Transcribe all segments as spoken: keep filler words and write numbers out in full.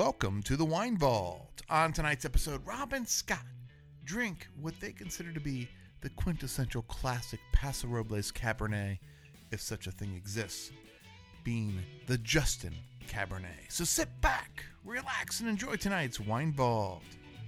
Welcome to the Wine Vault. On tonight's episode, Rob and Scott drink what they consider to be the quintessential classic Paso Robles Cabernet, if such a thing exists, being the Justin Cabernet. So sit back, relax, and enjoy tonight's Wine Vault.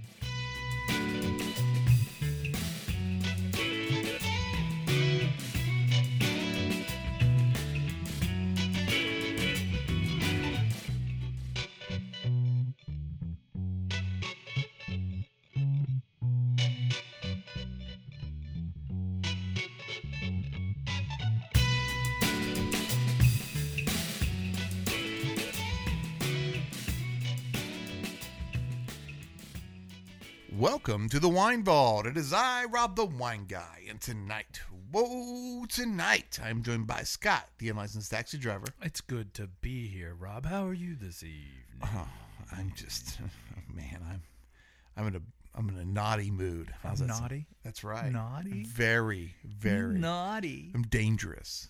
Welcome to the Wine Vault. It is I, Rob the Wine Guy, and tonight, whoa, tonight, I'm joined by Scott, the unlicensed taxi driver. It's good to be here, Rob. How are you this evening? Oh, I'm just, man, I'm, I'm in a, I'm in a naughty mood. How's that sound? Naughty? That's right. Naughty? Very, very naughty. I'm dangerous.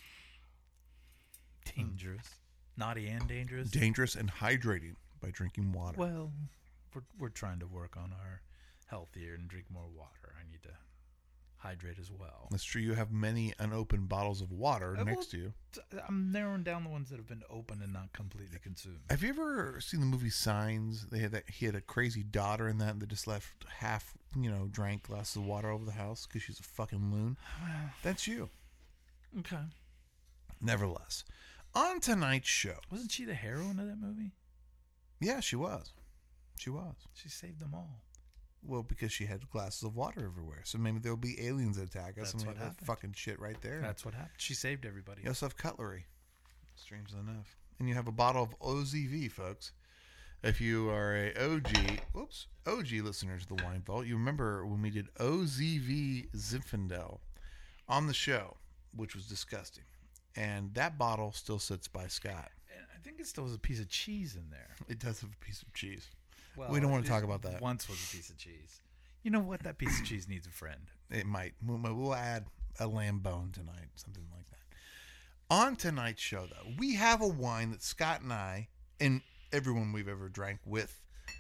Dangerous. Naughty and dangerous. Dangerous and hydrating by drinking water. Well, we're we're trying to work on our health here and drink more water. I need to hydrate as well. That's true. You have many unopened bottles of water Uh, next well, to you. I'm narrowing down the ones that have been opened and not completely consumed. Have you ever seen the movie Signs? They had that. He had a crazy daughter in that that just left half, you know, drank glasses of water over the house because she's a fucking loon. That's you. Okay. Nevertheless, on tonight's show, Wasn't she the heroine of that movie? yeah, she was. She was. She saved them all. Well, because she had glasses of water everywhere. So maybe there'll be aliens that attack us. That's and we what have that happened. fucking shit right there. That's what happened. She saved everybody. You also have cutlery, strangely enough. And you have a bottle of O Z V, folks. If you are a O G, whoops, O G listener to the Wine Vault, you remember when we did O Z V Zinfandel on the show, which was disgusting. And that bottle still sits by Scott. And I think it still has a piece of cheese in there. It does have a piece of cheese. Well, We don't want to it talk about that. Once was a piece of cheese. You know what? That piece of cheese needs a friend. It might. We'll, we'll add a lamb bone tonight, something like that. On tonight's show, though, we have a wine that Scott and I, and everyone we've ever drank with,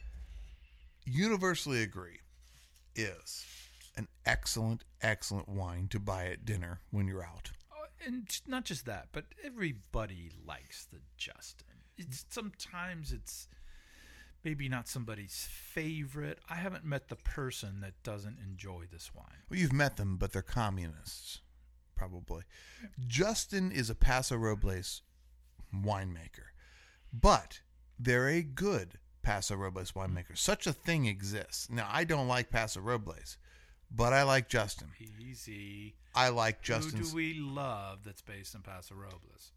universally agree is an excellent, excellent wine to buy at dinner when you're out. Oh, and j- not just that, but everybody likes the Justin. It's sometimes it's maybe not somebody's favorite. I haven't met the person that doesn't enjoy this wine. Well, you've met them, but they're communists, probably. Justin is a Paso Robles winemaker, but they're a good Paso Robles winemaker. Such a thing exists. Now, I don't like Paso Robles, but I like Justin. Easy. I like Justin's. Who do we love that's based in Paso Robles?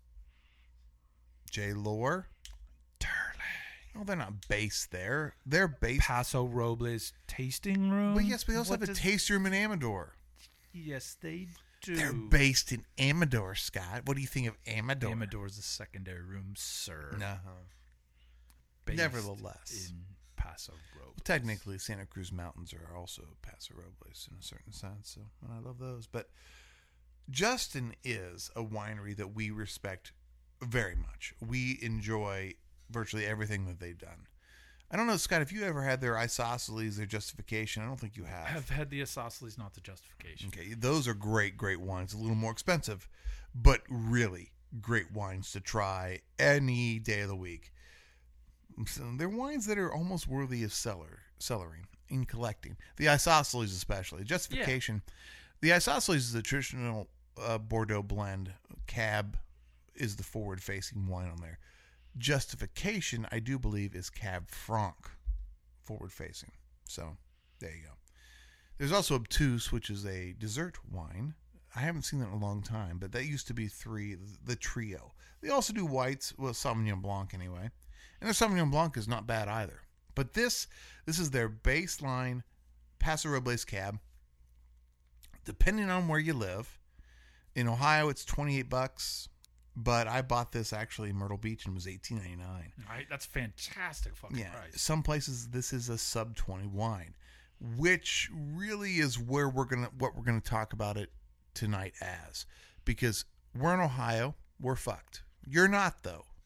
J. Lore. Turley. Oh, they're not based there. They're based. Paso Robles tasting room. But yes, we also What have a does- taste room in Amador. Yes, they do. They're based in Amador, Scott. What do you think of Amador? Amador's a secondary room, sir. No. Based Nevertheless. in Paso Robles. Technically, Santa Cruz Mountains are also Paso Robles in a certain sense, so and I love those. But Justin is a winery that we respect very much. We enjoy virtually everything that they've done. I don't know, Scott, if you ever had their isosceles, their justification. I don't think you have. I've had the isosceles, not the justification. Okay, those are great, great wines. A little more expensive, but really great wines to try any day of the week. So they're wines that are almost worthy of cellar, cellaring in collecting. The isosceles especially. Justification. The isosceles is a traditional uh, Bordeaux blend. Cab is the forward-facing wine on there. Justification, I do believe, is Cab Franc, forward-facing. So, there you go. There's also Obtuse, which is a dessert wine. I haven't seen that in a long time, but that used to be three, the trio. They also do whites, well, Sauvignon Blanc anyway. And their Sauvignon Blanc is not bad either. But this, this is their baseline Paso Robles Cab. Depending on where you live, in Ohio it's twenty-eight bucks. But I bought this actually in Myrtle Beach and it was eighteen ninety-nine. Right, that's fantastic fucking Yeah, price. some places this is a sub twenty wine, which really is where we're gonna what we're gonna talk about it tonight as, because we're in Ohio, we're fucked. You're not though.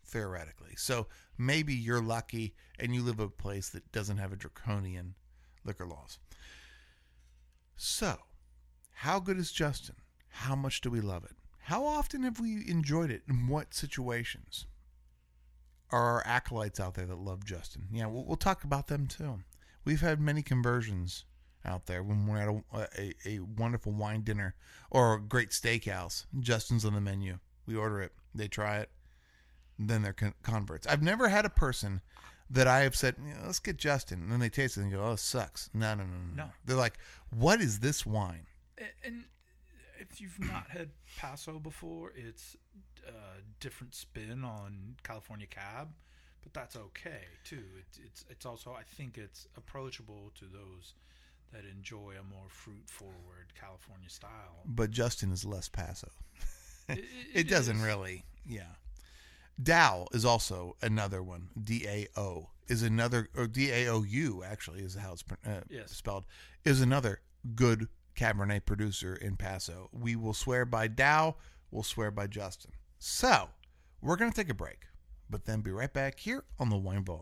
theoretically. So maybe you're lucky and you live in a place that doesn't have a draconian liquor laws. So, how good is Justin? How much do we love it? How often have we enjoyed it? In what situations? Are our acolytes out there that love Justin? Yeah, we'll, we'll talk about them too. We've had many conversions out there when we're at a, a, a wonderful wine dinner or a great steakhouse. Justin's on the menu. We order it. They try it. Then they're con- converts. I've never had a person that I have said, you know, let's get Justin. And then they taste it and go, oh, it sucks. No, no, no, no. No. They're like, what is this wine? And if you've not had Paso before, it's a different spin on California Cab, but that's okay too. It's it's it's also, I think it's approachable to those that enjoy a more fruit-forward California style. But Justin is less Paso. It, It, it doesn't is. really, yeah. Dao is also another one. D A O is another, or D A O U actually is how it's uh, Yes. spelled, is another good Cabernet producer in Paso. We will swear by Dao, we'll swear by Justin. So, we're going to take a break, but then be right back here on the Wine Vault.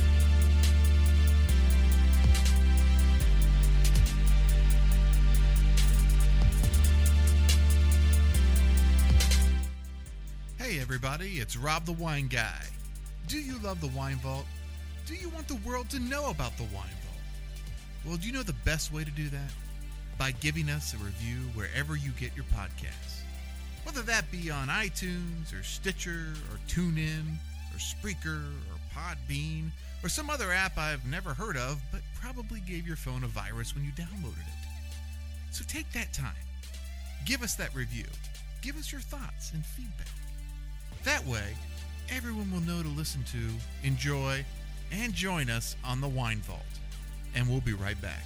Hey everybody, it's Rob the Wine Guy. Do you love the Wine Vault? Do you want the world to know about the Wine Vault? Well, do you know the best way to do that? By giving us a review wherever you get your podcasts. Whether that be on iTunes or Stitcher or TuneIn or Spreaker or Podbean or some other app I've never heard of but probably gave your phone a virus when you downloaded it. So take that time. Give us that review. Give us your thoughts and feedback. That way, everyone will know to listen to, enjoy, and join us on the Wine Vault. And we'll be right back.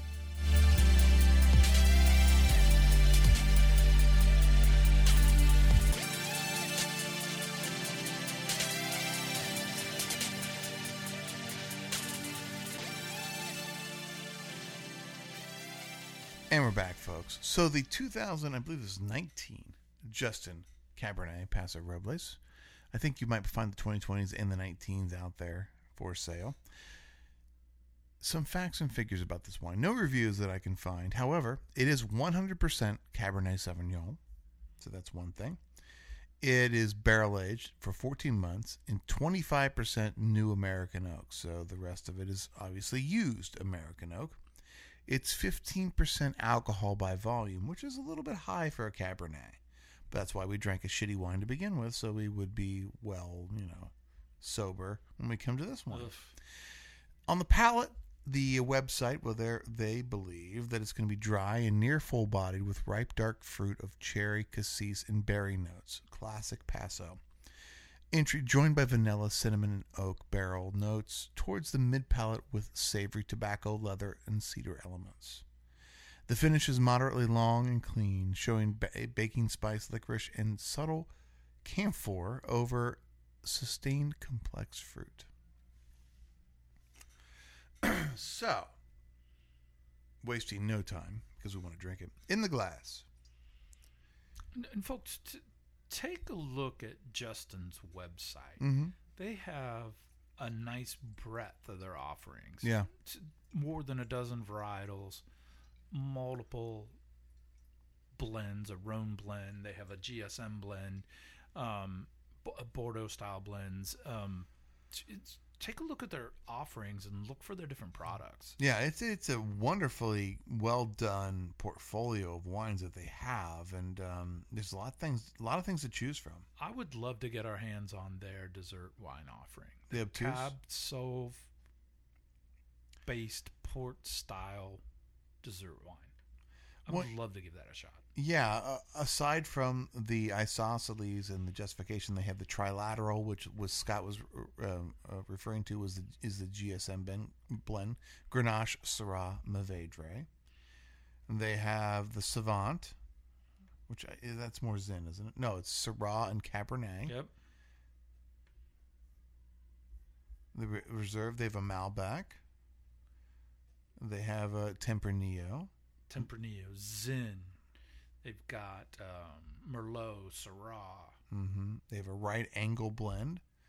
And we're back, folks. So the two thousand, I believe this is nineteen, Justin Cabernet Paso Robles. I think you might find the twenty twenties and the nineteens out there for sale. Some facts and figures about this wine. No reviews that I can find. However, it is one hundred percent Cabernet Sauvignon. So that's one thing. It is barrel aged for fourteen months in twenty-five percent new American oak. So the rest of it is obviously used American oak. It's fifteen percent alcohol by volume, which is a little bit high for a Cabernet. But that's why we drank a shitty wine to begin with, so we would be, well, you know, sober when we come to this one. Ugh. On the palate, the website, well, they they believe that it's going to be dry and near full-bodied with ripe dark fruit of cherry, cassis, and berry notes. Classic Paso. Entry joined by vanilla, cinnamon, and oak barrel notes towards the mid-palate with savory tobacco, leather, and cedar elements. The finish is moderately long and clean, showing ba- baking spice, licorice, and subtle camphor over sustained complex fruit. So, wasting no time, because we want to drink it, in the glass. And, and folks, t- take a look at Justin's website. Mm-hmm. They have a nice breadth of their offerings. Yeah. It's more than a dozen varietals, multiple blends, a Rhone blend. They have a G S M blend, um, B- Bordeaux style blends. Um, it's, it's, take a look at their offerings and look for their different products. Yeah, it's it's a wonderfully well done portfolio of wines that they have, and um, there's a lot of things, a lot of things to choose from. I would love to get our hands on their dessert wine offering. They have two. Cab Sauv based port style dessert wine. I would Well, love to give that a shot. Yeah, uh, aside from the isosceles and the justification, they have the trilateral, which was Scott was uh, uh, referring to was the, is the G S M ben, blend, Grenache, Syrah, Mourvedre. They have the Savant, which I, that's more Zin, isn't it? No, it's Syrah and Cabernet. Yep. The Re- Reserve, they have a Malbec. They have a Tempranillo. Tempranillo, Zin. They've got um, Merlot, Syrah. Mm-hmm. They have a right angle blend,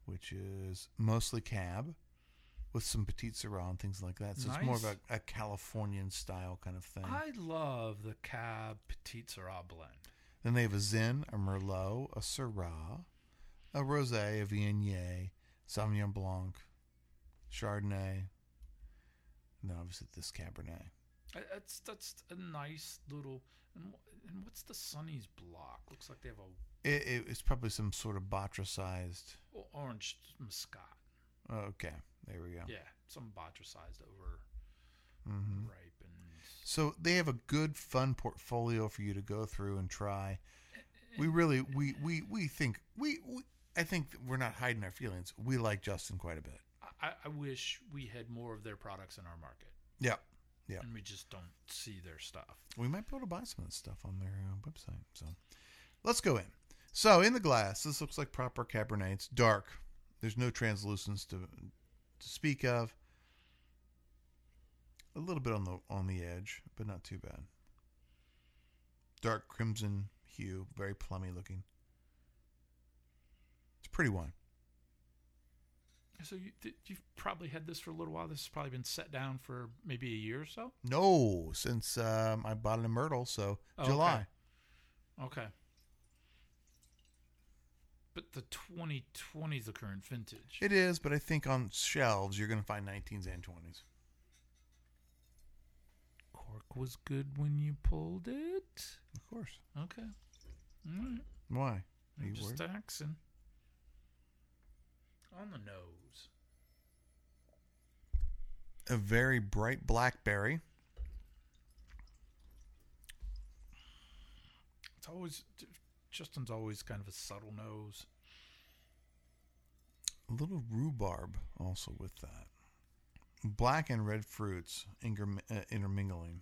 which is mostly cab with some Petite Sirah and things like that. So it's more of Nice. a, a Californian style kind of thing. I love the Cab Petite Sirah blend. Then they have a Zin, a Merlot, a Syrah, a Rosé, a Viognier, Sauvignon Blanc, Chardonnay, and then obviously this Cabernet. Uh, That's that's a nice little. And, wh- and what's the Sonny's block? Looks like they have a It, it, it's probably some sort of Batra-sized. o- orange Muscat. Oh, okay, there we go. Yeah, some Batra-sized over hmm ripened. So they have a good, fun portfolio for you to go through and try. We really, we we we think we, we I think that we're not hiding our feelings. We like Justin quite a bit. I, I wish we had more of their products in our market, Yeah, yeah. and we just don't see their stuff. We might be able to buy some of this stuff on their uh, website. So let's go in. So in the glass, this looks like proper Cabernet. It's dark. There's no translucence to to speak of. A little bit on the on the edge, but not too bad. Dark crimson hue, very plummy looking. It's a pretty wine. So you, th- you've probably had this for a little while. This has probably been set down for maybe a year or so. No, since um, I bought it in Myrtle, so Oh, July. Okay. But the twenty twenty is the current vintage. It is, but I think on shelves you're going to find nineteens and twenties. Cork was good when you pulled it. Of course. Okay. All right. Why? Are I'm you just worried? axing. On the nose. A very bright blackberry. It's always Justin's always kind of a subtle nose. A little rhubarb also with that. Black and red fruits interm- uh, intermingling.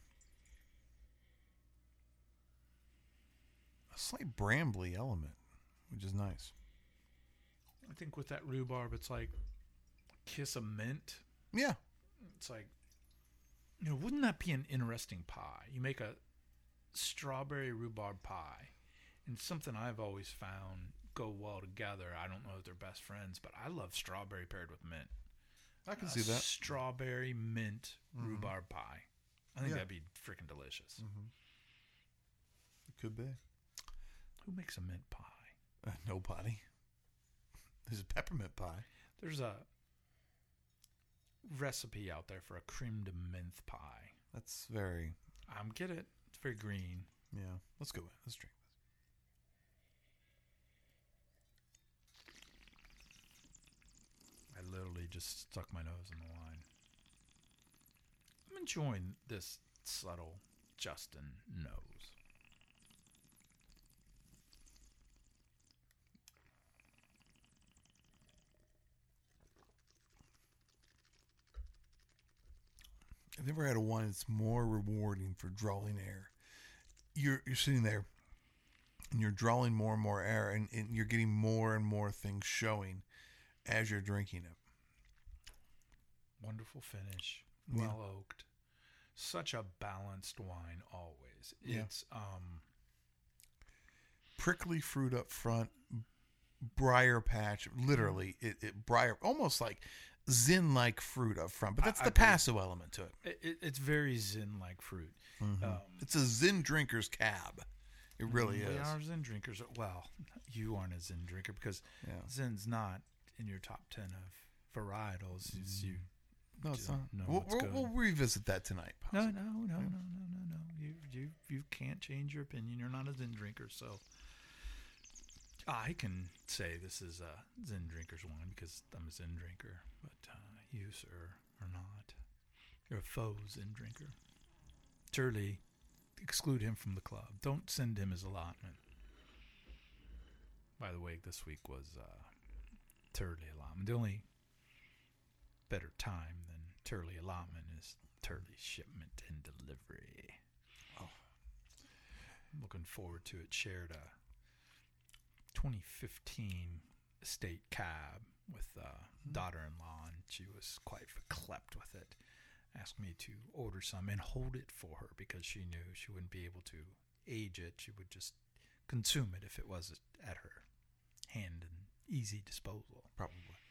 A slight brambly element, which is nice. I think with that rhubarb, it's like a kiss of mint. Yeah. It's like, you know, wouldn't that be an interesting pie? You make a strawberry rhubarb pie, and something I've always found go well together. I don't know if they're best friends, but I love strawberry paired with mint. I can A see that. Strawberry mint Mhm. rhubarb pie. I think Yeah. that'd be freaking delicious. Mm-hmm. It could be. Who makes a mint pie? Uh, nobody. There's a peppermint pie. There's a recipe out there for a creme de menthe pie. That's very, I'm get it. It's very green. yeah. Let's go in. Let's drink this. I literally just stuck my nose in the wine. I'm enjoying this subtle Justin nose. I've never had a wine that's more rewarding for drawing air. You're you're sitting there and you're drawing more and more air, and, and you're getting more and more things showing as you're drinking it. Wonderful finish. Yeah. Well oaked. Such a balanced wine always. Yeah. It's um Prickly fruit up front, briar patch, literally, it, it briar, almost like zin-like fruit up front, but that's I- the I agree. passo element to it. it, it- it's very Zin like fruit. Mhm. Um, It's a Zin drinker's cab. It really we is. are Zin drinkers. Well, you aren't a Zin drinker because Yeah. Zin's not in your top ten of varietals. It's you. No, it's do not. know We'll, what's we'll, good. we'll revisit that tonight. No, possibly. no, no, no, no, no, no. You, you, you can't change your opinion. You're not a Zin drinker, so I can say this is a Zin drinker's wine because I'm a Zin drinker. But uh, you, sir, are not. You're a faux Zin drinker. Turley, exclude him from the club. Don't send him his allotment. By the way, this week was uh, Turley allotment. The only better time than Turley allotment is Turley shipment and delivery. Oh. I'm looking forward to it. Shared a twenty fifteen estate cab with uh, daughter-in-law, and she was quite verklempt with it. Asked me to order some and hold it for her because she knew she wouldn't be able to age it. She would just consume it if it was at her hand and easy disposal. Probably.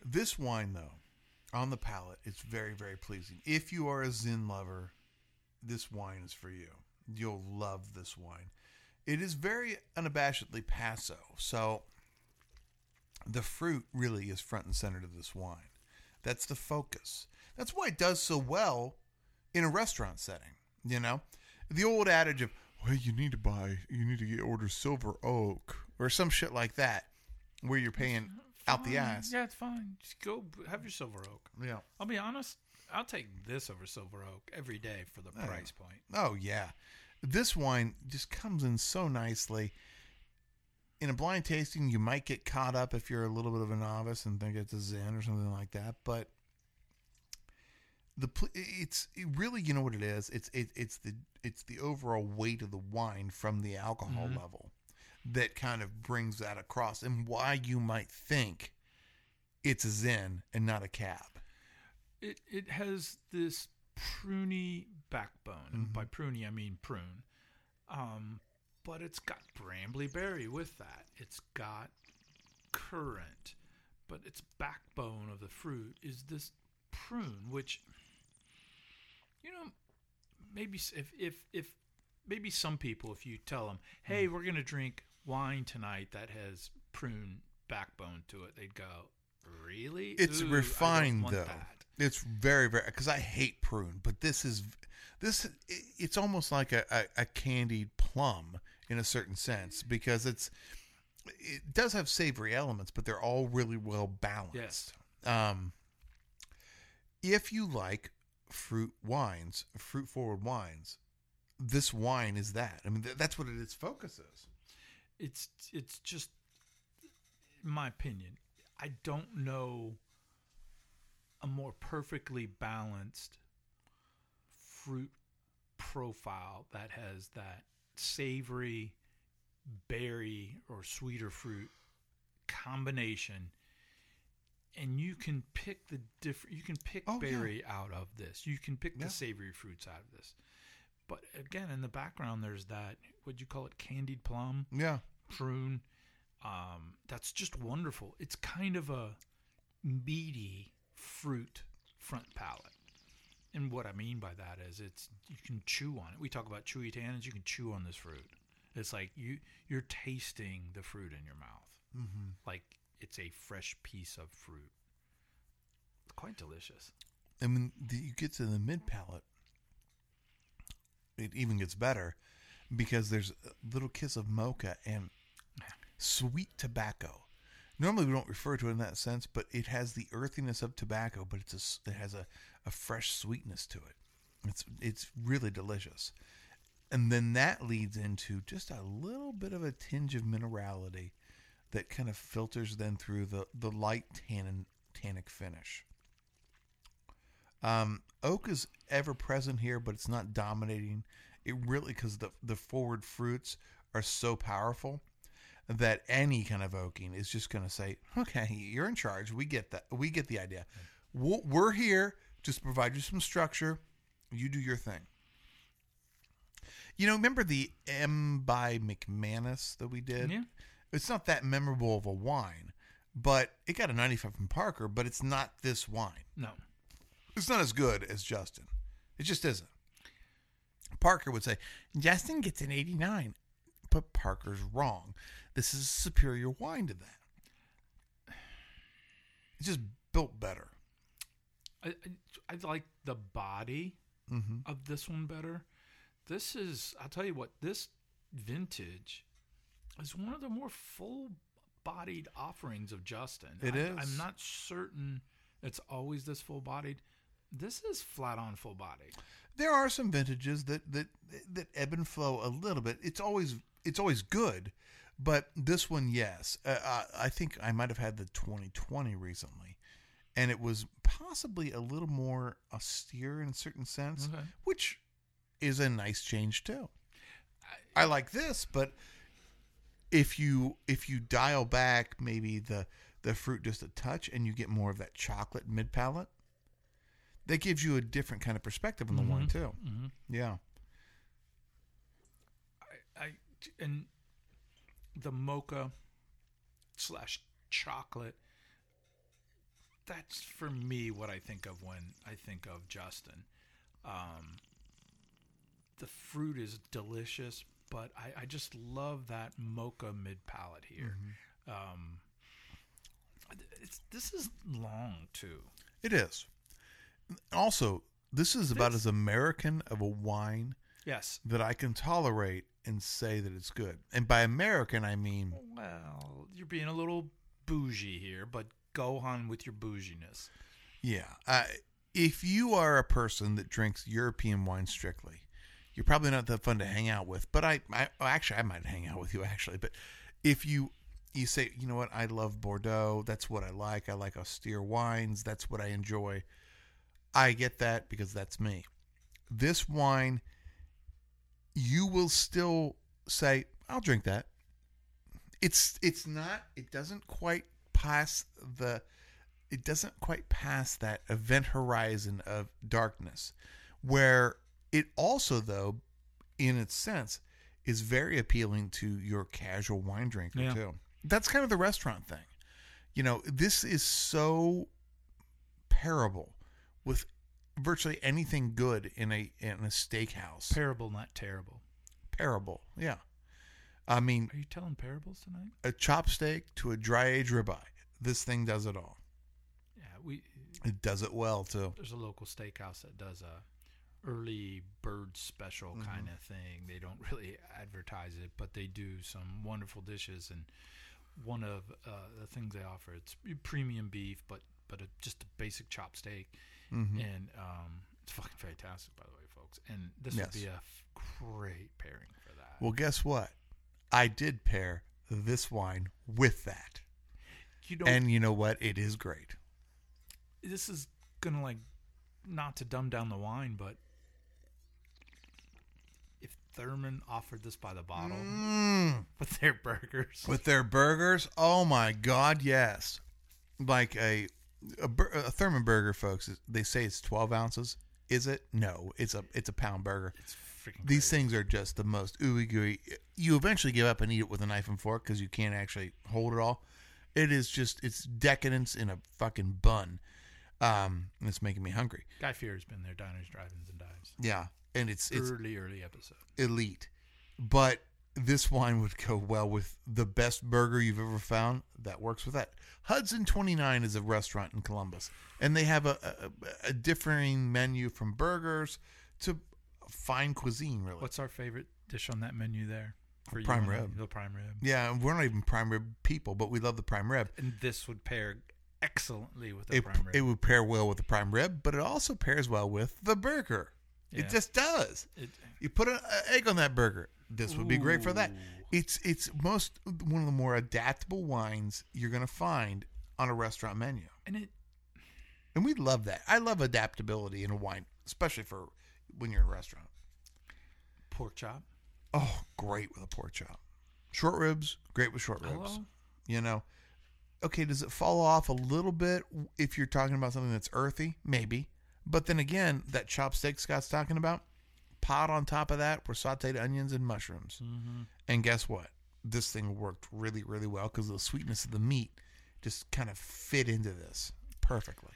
This wine, though, on the palate, it's very, very pleasing. If you are a Zin lover, this wine is for you. You'll love this wine. It is very unabashedly Paso, so the fruit really is front and center to this wine. That's the focus. That's why it does so well in a restaurant setting. You know, the old adage of, well, you need to buy, you need to get order Silver Oak or some shit like that, where you're paying Fine. out the ass. Yeah, it's fine. Just go have your Silver Oak. Yeah. I'll be honest. I'll take this over Silver Oak every day for the Oh. price point. Oh, yeah. This wine just comes in so nicely. In a blind tasting, you might get caught up if you're a little bit of a novice and think it's a Zin or something like that. But the it's it really, you know what it is? It's it, it's the it's the overall weight of the wine from the alcohol Mm-hmm. level that kind of brings that across, and why you might think it's a Zin and not a Cab. It it has this pruny backbone. And Mhm. by pruny, I mean prune. Um, but it's got brambly berry with that. It's got currant, but its backbone of the fruit is this prune, which, you know, maybe s- if if if maybe some people, if you tell them, hey, we're gonna drink wine tonight that has prune backbone to it, they'd go, really? It's Ooh, I don't refined want though. that. It's very, very, because I hate prune, but this is this. It's almost like a, a, a candied plum in a certain sense, because it's it does have savory elements, but they're all really well balanced. Yes. Um, if you like fruit wines, fruit forward wines, this wine is that. I mean, th- that's what it, its focus is. It's it's just, in my opinion, I don't know a more perfectly balanced fruit profile that has that savory berry or sweeter fruit combination, and you can pick the different you can pick Oh, yeah. berry out of this, you can pick Yeah. the savory fruits out of this, but again, in the background there's that, what'd you call it, candied plum, Yeah. prune. Um, that's just wonderful. It's kind of a meaty fruit front palate. And what I mean by that is it's you can chew on it. We talk about chewy tannins. You can chew on this fruit. It's like you you're tasting the fruit in your mouth, Mm-hmm. like it's a fresh piece of fruit. It's quite delicious. And when the, you get to the mid palate, it even gets better, because there's a little kiss of mocha and sweet tobacco. Normally we don't refer to it in that sense, but it has the earthiness of tobacco, but it's a s it has a, a fresh sweetness to it. It's it's really delicious. And then that leads into just a little bit of a tinge of minerality that kind of filters then through the, the light tannin, tannic finish. Um, oak is ever present here, but it's not dominating. It really, because the, the forward fruits are so powerful that any kind of oaking is just going to say, okay, you're in charge. We get that. We get the idea. We'll, we're here just to provide you some structure. You do your thing. You know, remember the M by McManus that we did? Yeah. It's not that memorable of a wine, but it got a ninety-five from Parker, but it's not this wine. No. It's not as good as Justin. It just isn't. Parker would say, Justin gets an eighty-nine, but Parker's wrong. This is a superior wine to that. It's just built better. I, I, I like the body Mm-hmm. of this one better. This is, I'll tell you what, this vintage is one of the more full-bodied offerings of Justin. It I, is. I'm not certain it's always this full-bodied. This is flat-on full-bodied. There are some vintages that, that that ebb and flow a little bit. It's always it's always good, but this one, yes. Uh, I, I think I might have had the twenty twenty recently, and it was possibly a little more austere in a certain sense, Okay. which is a nice change too. I, I like this, but if you if you dial back maybe the the fruit just a touch, and you get more of that chocolate mid palate, that gives you a different kind of perspective on the wine too. Mm-hmm. Yeah. I, I and the mocha slash chocolate that's for me what I think of when I think of Justin. Um, the fruit is delicious, but I, I just love that mocha mid palate here. Mm-hmm. Um, it's, this is long too. It is. Also, this is about as American of a wine yes. that I can tolerate and say that it's good. And by American, I mean... Well, you're being a little bougie here, but go on with your bouginess. Yeah. Uh, if you are a person that drinks European wine strictly, you're probably not that fun to hang out with. But I, I actually, I might hang out with you, actually. But if you... You say, you know what, I love Bordeaux. That's what I like. I like austere wines. That's what I enjoy. I get that because that's me. This wine, you will still say, I'll drink that. It's it's not, it doesn't quite pass the, it doesn't quite pass that event horizon of darkness, where it also, though, in its sense, is very appealing to your casual wine drinker, yeah. too. That's kind of the restaurant thing. You know, this is so parable with virtually anything good in a in a steakhouse. Parable, not terrible. Parable, yeah. I mean... Are you telling parables tonight? A chopsteak to a dry-aged ribeye. This thing does it all. Yeah, we... It does it well, too. There's a local steakhouse that does a early bird special mm-hmm. kind of thing. They don't really advertise it, but they do some wonderful dishes, and one of uh, the things they offer, it's premium beef, but but a, just a basic chop steak, mm-hmm. and um, it's fucking fantastic, by the way, folks. And this yes. would be a f- great pairing for that. Well, guess what? I did pair this wine with that, you know, and you know what? It is great. This is gonna, like, not to dumb down the wine, but if Thurman offered this by the bottle mm. with their burgers. With their burgers? Oh, my God, yes. Like a, a, a Thurman burger, folks, they say it's twelve ounces. Is it? No, it's a it's a pound burger. It's freaking These crazy. things are just the most ooey gooey. You eventually give up and eat it with a knife and fork because you can't actually hold it all. It is just, it's decadence in a fucking bun. Um, and it's making me hungry. Guy Fieri's been there, diners, drive-ins, and dives. Yeah. And it's, it's early, early episode. Elite. But this wine would go well with the best burger you've ever found. That works with that. Hudson twenty-nine is a restaurant in Columbus, and they have a, a, a differing menu from burgers to fine cuisine, really. What's our favorite dish on that menu there? For prime rib. The prime rib. Yeah, we're not even prime rib people, but we love the prime rib. And this would pair excellently with the it, prime rib. It would pair well with the prime rib, but it also pairs well with the burger. Yeah. It just does. It, you put an egg on that burger. This would be great for that. It's it's most one of the more adaptable wines you're going to find on a restaurant menu. And it and we love that. I love adaptability in a wine, especially for when you're in a restaurant. Pork chop. Oh, great with a pork chop. Short ribs, great with short ribs. Hello? You know. Okay, does it fall off a little bit if you're talking about something that's earthy? Maybe. But then again, that chopstick Scott's talking about, pot on top of that were sauteed onions and mushrooms. Mm-hmm. And guess what? This thing worked really, really well because the sweetness of the meat just kind of fit into this perfectly.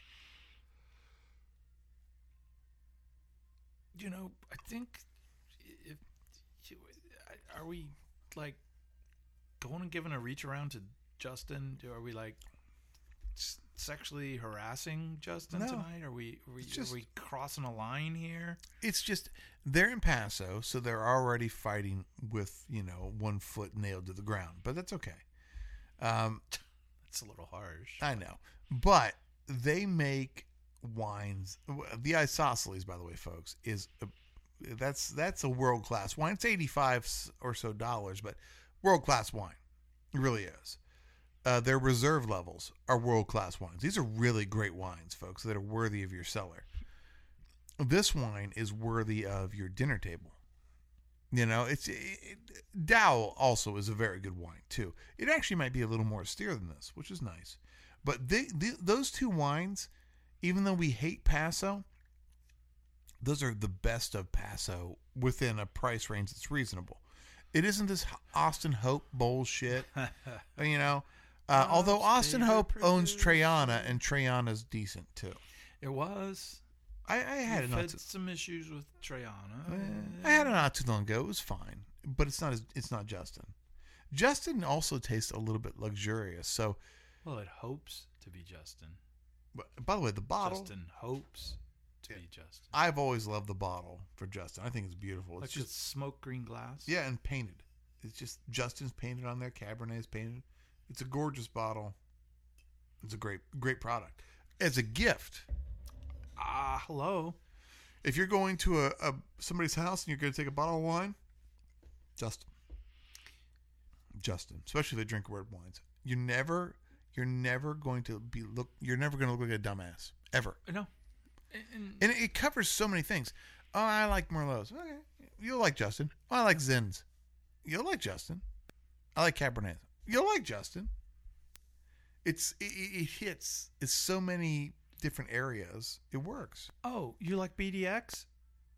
You know, I think, if, are we, like, going and giving a reach around to Justin? Are we, like, sexually harassing Justin no. tonight? Are we are we, just, are we crossing a line here? It's just they're in Paso, so they're already fighting with, you know, one foot nailed to the ground. But that's okay. Um, that's a little harsh. I know, but they make wines. The Isosceles, by the way, folks, is a, that's that's a world class wine. It's eighty-five or so dollars, but world class wine. It really is. Uh, their reserve levels are world-class wines. These are really great wines, folks, that are worthy of your cellar. This wine is worthy of your dinner table. You know, it's it, Dow also is a very good wine, too. It actually might be a little more austere than this, which is nice. But they, they, those two wines, even though we hate Paso, those are the best of Paso within a price range that's reasonable. It isn't this Austin Hope bullshit, you know. Uh, although Bob's Austin favorite Hope owns producer. Trayana, and Trayana's decent too. It was. I, I had You've it not had too, some issues with Trayana. uh, I had it not too long ago. It was fine, but it's not as it's not Justin. Justin also tastes a little bit luxurious. So, Well, it hopes to be Justin. but- by the way, the bottle. Justin hopes to be Justin. I've always loved the bottle for Justin. I think it's beautiful. It's Like just the smoke green glass. yeah, and painted. It's just Justin's painted on there. Cabernet's painted. It's a gorgeous bottle. It's a great, great product. As a gift, Ah, hello. if you're going to a, a somebody's house and you're going to take a bottle of wine, Justin, Justin, especially if they drink red wines, you're never, you're never going to be look. You're never going to look like a dumbass ever. No. And, And it covers so many things. Oh, I like Merlots. Okay, you'll like Justin. Oh, I like Zins. You'll like Justin. I like Cabernet. You'll like Justin. It's it, it it hits. It's so many different areas. It works. oh, you like B D X?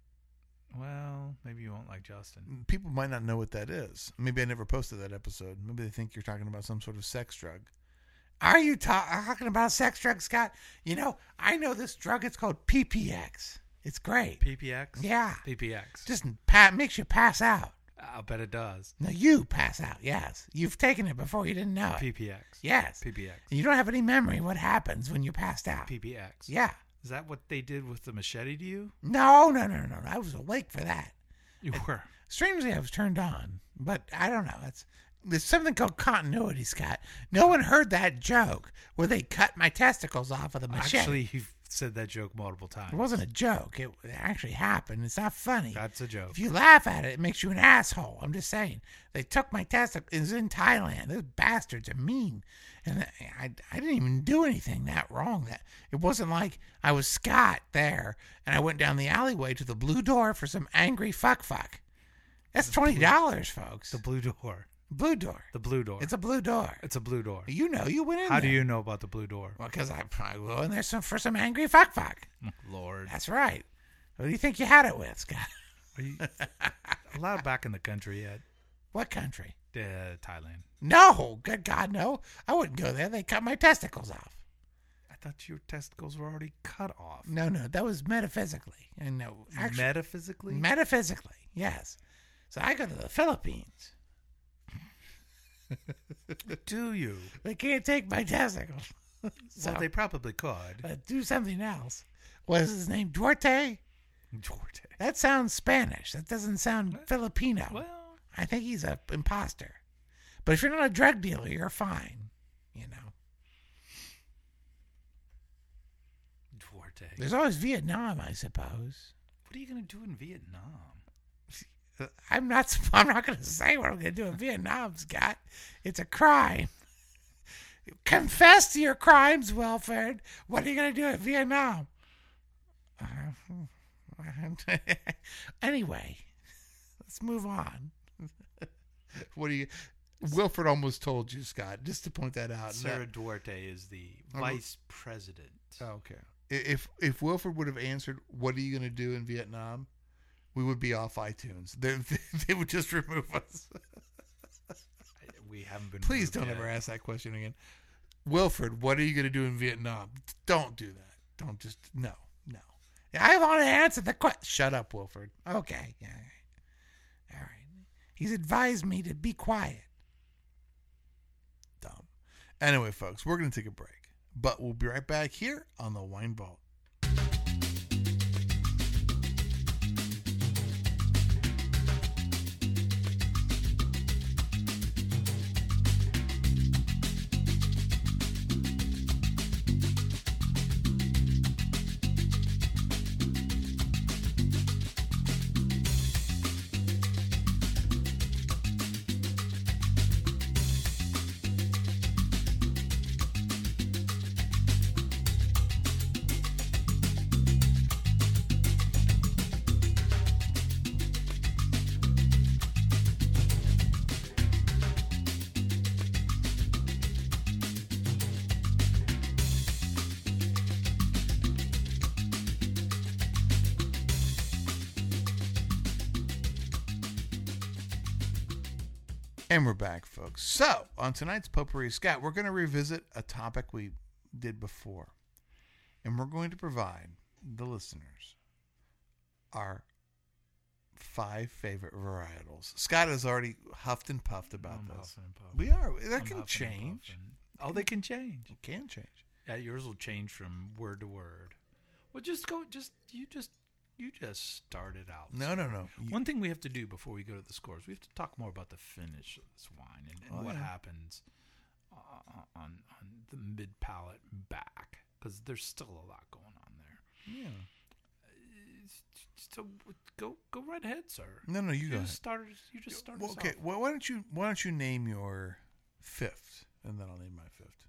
Well, maybe you won't like Justin. People might not know what that is. Maybe I never posted that episode. Maybe they think you're talking about some sort of sex drug. Are you ta- talking about sex drug, Scott? You know, I know this drug. It's called P P X. It's great. P P X? Yeah. P P X. Just pa- makes you pass out. I'll bet it does. No, you pass out. Yes, you've taken it before. You didn't know it. P P X. Yes. P P X. You don't have any memory of what happens when you're passed out. P P X. Yeah. Is that what they did with the machete to you? No, no, no, no, no. I was awake for that. You were. Strangely, I was turned on, but I don't know. It's there's something called continuity, Scott. No one heard that joke where they cut my testicles off with a machete. Actually, you've said that joke multiple times. it wasn't a joke. It actually happened. It's not funny. That's a joke. If you laugh at it, it makes you an asshole. I'm just saying. They took my testicles. It was in Thailand. Those bastards are mean. And I, I didn't even do anything that wrong. That it wasn't like I was Scott there and I went down the alleyway to the blue door for some angry fuck fuck. That's twenty dollars, folks. The blue door. Blue door. The blue door. It's a blue door. It's a blue door. You know, you went in How there. do you know about the blue door? Well, because I probably will in there some, for some angry fuck fuck. Lord. That's right. Who do you think you had it with, Scott? Are you allowed back in the country yet? What country? Uh, Thailand. No, good God, no. I wouldn't go there. They cut my testicles off. I thought your testicles were already cut off. No, no, that was metaphysically. And no, actually, Metaphysically? metaphysically, yes. So I go to the Philippines. Do you? They can't take my testicles. So Well, they probably could. uh, do something else. What is his name? Duarte? Duarte. That sounds Spanish. That doesn't sound Filipino. Well, I think he's a imposter. But if you're not a drug dealer, you're fine. You know. Duarte. There's always Vietnam, I suppose. What are you going to do in Vietnam? I'm not. I'm not going to say what I'm going to do in Vietnam, Scott. It's a crime. Confess to your crimes, Wilford. What are you going to do in Vietnam? Anyway, let's move on. What do you? Wilford almost told you, Scott. Just to point that out. Sarah Duarte is the Oh, vice president. Oh, okay. If if Wilford would have answered, "What are you going to do in Vietnam?" we would be off iTunes. They they would just remove us. We haven't been. Please removed don't yet. ever ask that question again. Wilford, what are you going to do in Vietnam? Don't do that. Don't just no no. I want to answer the question. Shut up, Wilford. Okay. Yeah. All right. He's advised me to be quiet. Dumb. Anyway, folks, we're going to take a break, but we'll be right back here on the Wine Vault. And we're back, folks. So, on tonight's Potpourri, Scott, we're going to revisit a topic we did before. And we're going to provide the listeners our five favorite varietals. Scott has already huffed and puffed about I'm this. huffing and puffing. We are. That I'm can huffing and change. puffing. Oh, they can change. It can change. Yeah, yours will change from word to word. Well, just go. Just you just you just started out. No, no, no. You- One thing we have to do before we go to the scores, we have to talk more about the finish of this wine and, and Oh, what yeah. happens uh, on on the mid palate back, because there's still a lot going on there. yeah. So go go right ahead, sir. No, no, you, You go ahead. just started. You just started. Well, us okay. off. Well, why don't you why don't you name your fifth, and then I'll name my fifth.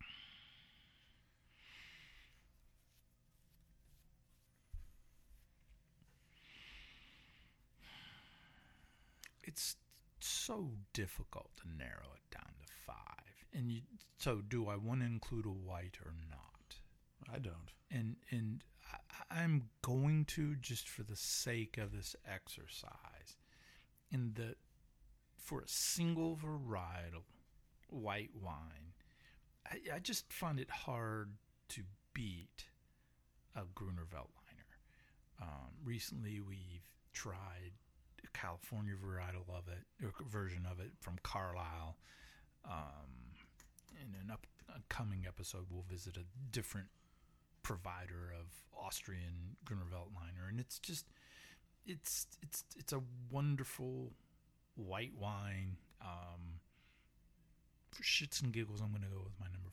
It's so difficult to narrow it down to five. And you, so, do I want to include a white or not? I don't. And and I, I'm going to, just for the sake of this exercise, in the for a single varietal white wine, I, I just find it hard to beat a Gruner Veltliner. Um, recently, we've tried a California varietal of it, or version of it from Carlisle. Um, in an up, upcoming episode, we'll visit a different provider of Austrian Gruner Veltliner, and it's just it's it's it's a wonderful white wine. Um, for shits and giggles, I'm going to go with my number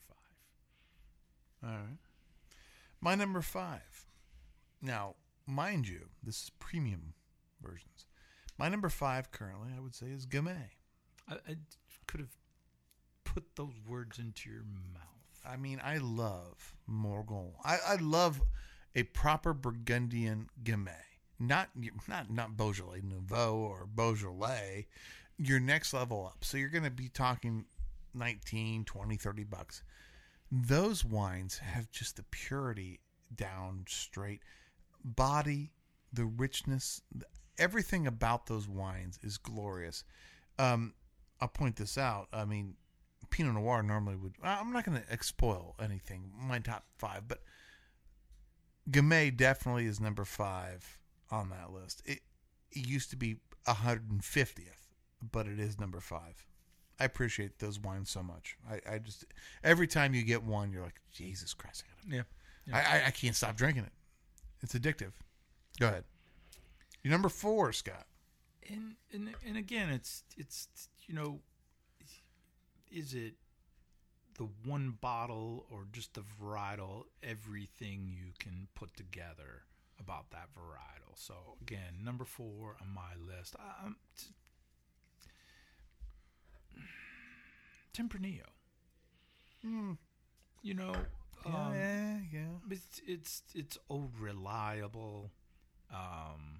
five. All right. My number five. Now, mind you, this is premium versions. My number five currently, I would say, is Gamay. I, I could have put those words into your mouth. I mean, I love Morgon. I, I love a proper Burgundian Gamay. Not not not Beaujolais Nouveau or Beaujolais. Your next level up. So you're going to be talking nineteen, twenty, thirty bucks. Those wines have just the purity down straight. Body, the richness, everything about those wines is glorious. Um, I'll point this out. I mean, Pinot Noir normally would... I'm not going to spoil anything, my top five, but Gamay definitely is number five on that list. It, it used to be one hundred fiftieth, but it is number five. I appreciate those wines so much. I, I just... Every time you get one, you're like, Jesus Christ, I gotta... Yeah. I, I, I can't stop drinking it. It's addictive. Go ahead. Your number four, Scott. And and and again, it's it's you know, is it the one bottle or just the varietal? Everything you can put together about that varietal. So again, number four on my list. Um, t- Tempranillo. Mm. You know, Yeah, um, yeah, yeah. it's it's it's old reliable. Um,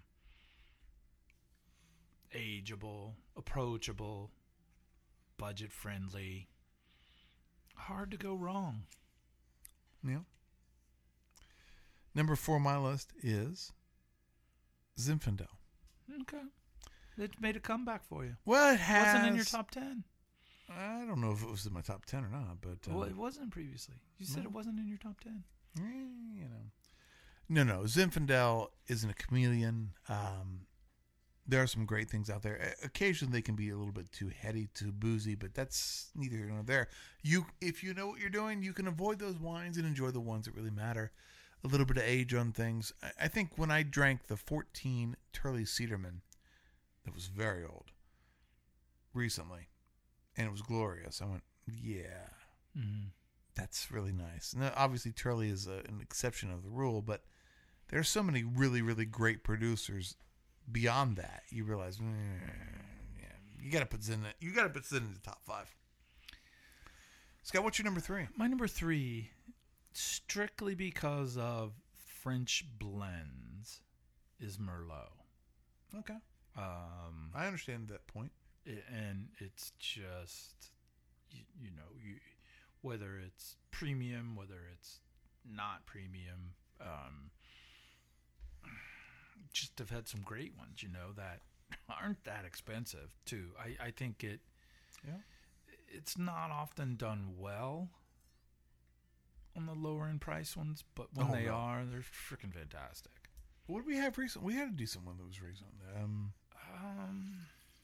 ageable, approachable, budget friendly. Hard to go wrong. Yeah. Number four on my list is Zinfandel. Okay. It made a comeback for you. Well, it has. Wasn't in your top ten. I don't know if it was in my top ten or not, but uh, Well, it wasn't previously. You said no. it wasn't in your top ten. eh, you know, no, no. Zinfandel isn't a chameleon. Um, there are some great things out there. Occasionally, they can be a little bit too heady, too boozy, but that's neither here nor there. You, if you know what you're doing, you can avoid those wines and enjoy the ones that really matter. A little bit of age on things. I, I think when I drank the fourteen Turley Cedarman, that was very old, recently, and it was glorious. I went, yeah, Mm-hmm. that's really nice. Now, obviously, Turley is a, an exception of the rule, but there are so many really, really great producers beyond that. You realize, mm, yeah, you got to put Zin. You got to put Zin in the top five. Scott, what's your number three? My number three, strictly because of French blends, is Merlot. Okay, Um, I understand that point. I- and it's just you, you know you whether it's premium, whether it's not premium, um, just have had some great ones, you know, that aren't that expensive too. I, I think it Yeah. It's not often done well on the lower end price ones, but when Oh, they no. are, they're freaking fantastic. What did we have recent? We had a decent one that was recent. Um, Um,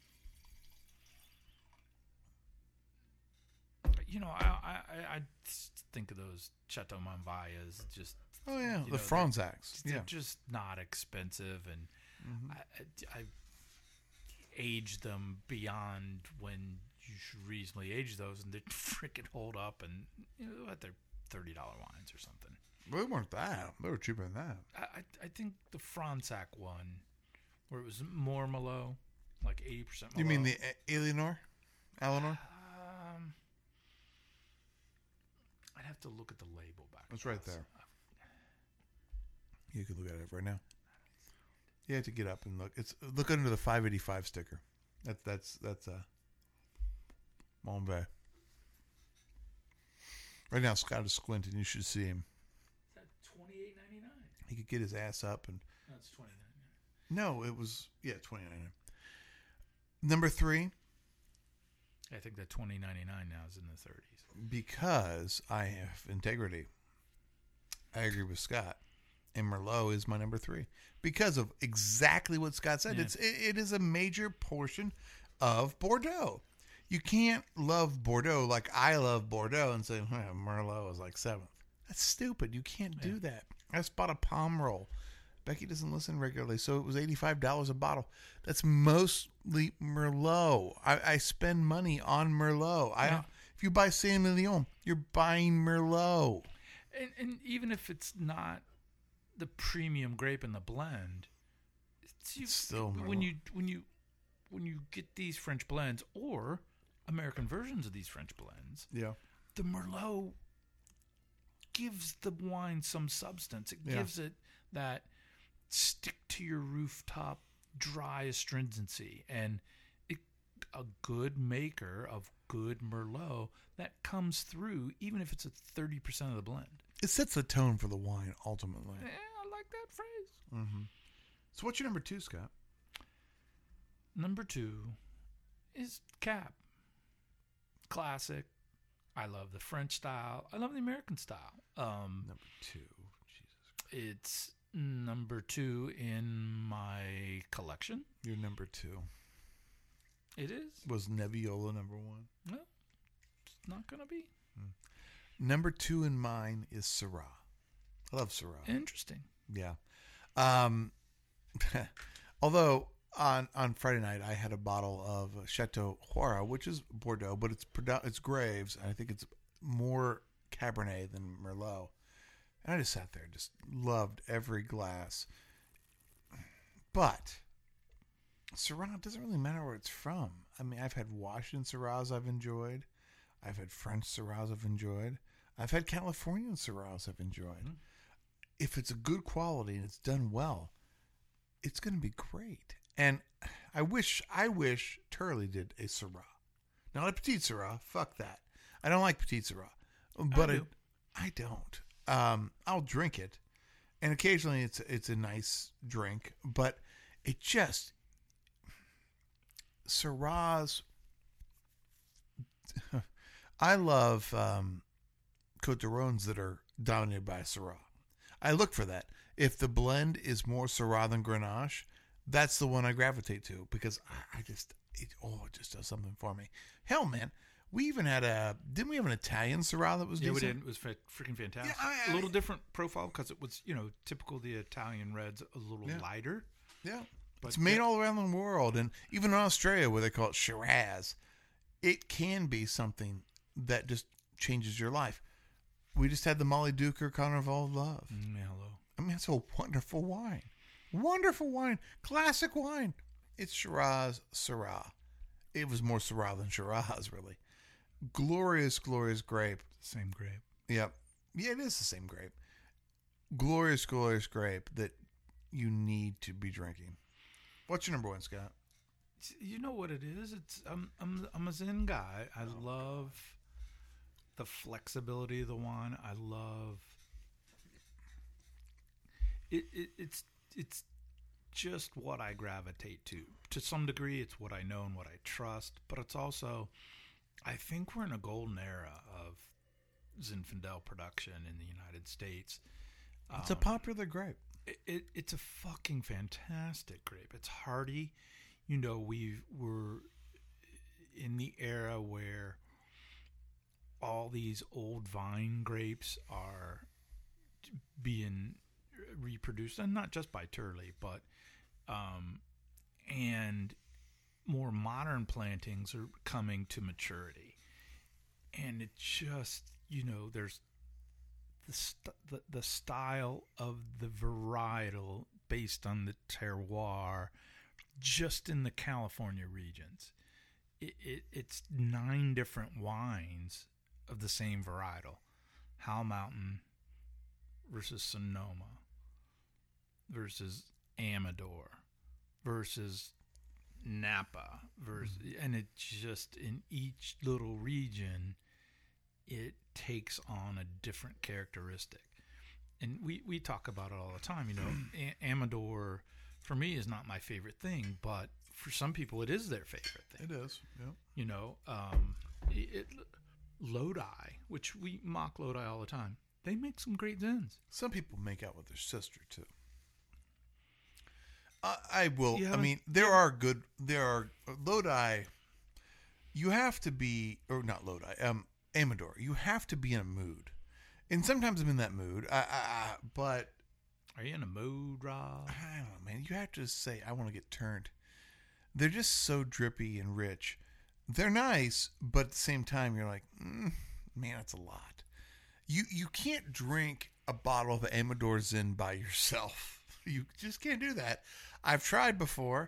you know, I I, I I just think of those Chateau Montville as just oh yeah, You the know, Franzacs. they're Yeah. just not expensive, and Mhm. I, I, I age them beyond when you should reasonably age those, and they freaking hold up, and you know, what, they're thirty dollar wines or something. Well, they weren't that. They were cheaper than that. I, I I think the Fransac one, where it was more Merlot, like eighty percent. You mean the A- Eleanor? Eleanor? Um, I'd have to look at the label back. It's right there. You could look at it right now. You have to get up and look. It's look under the five eighty-five sticker. That that's that's uh Montville. Right now, Scott is squinting. You should see him. Is that twenty eight ninety nine? He could get his ass up and. That's twenty nine. No, it was yeah twenty nine. Number three, I think that twenty ninety nine now is in the thirties. because I have integrity. I agree with Scott, and Merlot is my number three because of exactly what Scott said. Yeah. It's it, it is a major portion of Bordeaux. You can't love Bordeaux like I love Bordeaux and say "Huh, Merlot is like seventh. That's stupid. You can't do that. I just bought a palm roll. Becky doesn't listen regularly, so it was eighty-five dollars a bottle. That's mostly Merlot. I, I spend money on Merlot. I Yeah. If you buy Saint Emilion, you're buying Merlot. And and even if it's not the premium grape in the blend, it's, you, It's still when Merlot. you when you when you get these French blends or American versions of these French blends, Yeah. the Merlot gives the wine some substance. It Yeah. gives it that stick to your rooftop dry astringency, and it, a good maker of good Merlot that comes through, even if it's at thirty percent of the blend. It sets the tone for the wine, ultimately. Yeah, I like that phrase. Mm-hmm. So what's your number two, Scott? Number two is Cab. Classic. I love the French style. I love the American style. Um, Number two. Jesus. it's number two in my collection. Your number two. It is. Was Nebbiolo number one? No, it's not going to be. Number two in mine is Syrah. I love Syrah. Interesting. Yeah. Um, although on on Friday night I had a bottle of Chateau Juara, which is Bordeaux, but it's produ- it's Graves. And I think it's more Cabernet than Merlot. And I just sat there and just loved every glass. But Syrah doesn't really matter where it's from. I mean, I've had Washington Syrahs I've enjoyed. I've had French Syrahs I've enjoyed. I've had Californian Syrahs I've enjoyed. Mm. If it's a good quality and it's done well, it's going to be great. And I wish, I wish Turley did a Syrah. Not a Petite Syrah. Fuck that. I don't like Petite Syrah. But I I, do. I don't. Um, I'll drink it. And occasionally it's it's a nice drink. But it just... Syrahs... I love um, Côte de Rhônes that are dominated by Syrah. I look for that. If the blend is more Syrah than Grenache, that's the one I gravitate to because I, I just, it, oh, it just does something for me. Hell, man, we even had a, didn't we have an Italian Syrah that was Yeah, we decent? did. It was fa- freaking fantastic. Yeah, I- I- a little different profile because it was, you know, typical the Italian reds, a little Yeah. lighter. Yeah. But It's made yeah. all around the world. And even in Australia where they call it Shiraz, it can be something that just changes your life. We just had the Molly Duker Carnival of Love. Mm, yeah, hello. I mean, it's a wonderful wine. Wonderful wine. Classic wine. It's Shiraz Syrah. It was more Syrah than Shiraz, really. Glorious, glorious grape. Same grape. Yep. Yeah, it is the same grape. Glorious, glorious grape that you need to be drinking. What's your number one, Scott? You know what it is? It's I'm I'm I'm a Zen guy. I love the flexibility of the wine. I love it, it. It's it's just what I gravitate to. To some degree, it's what I know and what I trust. But it's also I think we're in a golden era of Zinfandel production in the United States. It's um, a popular grape. It, it, it's a fucking fantastic grape. It's hardy. You know, we were in the era where all these old vine grapes are being reproduced, and not just by Turley, but um, and more modern plantings are coming to maturity, and it just, you know, there's the st- the, the style of the varietal based on the terroir, just in the California regions. It, it it's nine different wines of the same varietal: Howell Mountain versus Sonoma versus Amador versus Napa versus, mm-hmm. and it just, in each little region, it takes on a different characteristic. And we, we talk about it all the time. You know, a- Amador for me is not my favorite thing, but for some people it is their favorite thing. It is. Yep. You know, um, it, it, Lodi, which we mock Lodi all the time, they make some great zins. Some people make out with their sister too. I, I will. I mean, there are good. There are Lodi. You have to be, or not Lodi. Um, Amador. You have to be in a mood, and sometimes I'm in that mood. I, I, I but are you in a mood, Rob? I don't know, man. You have to say, I want to get turned. They're just so drippy and rich. They're nice, but at the same time, you're like, mm, man, that's a lot. You you can't drink a bottle of Amador Zin by yourself. You just can't do that. I've tried before.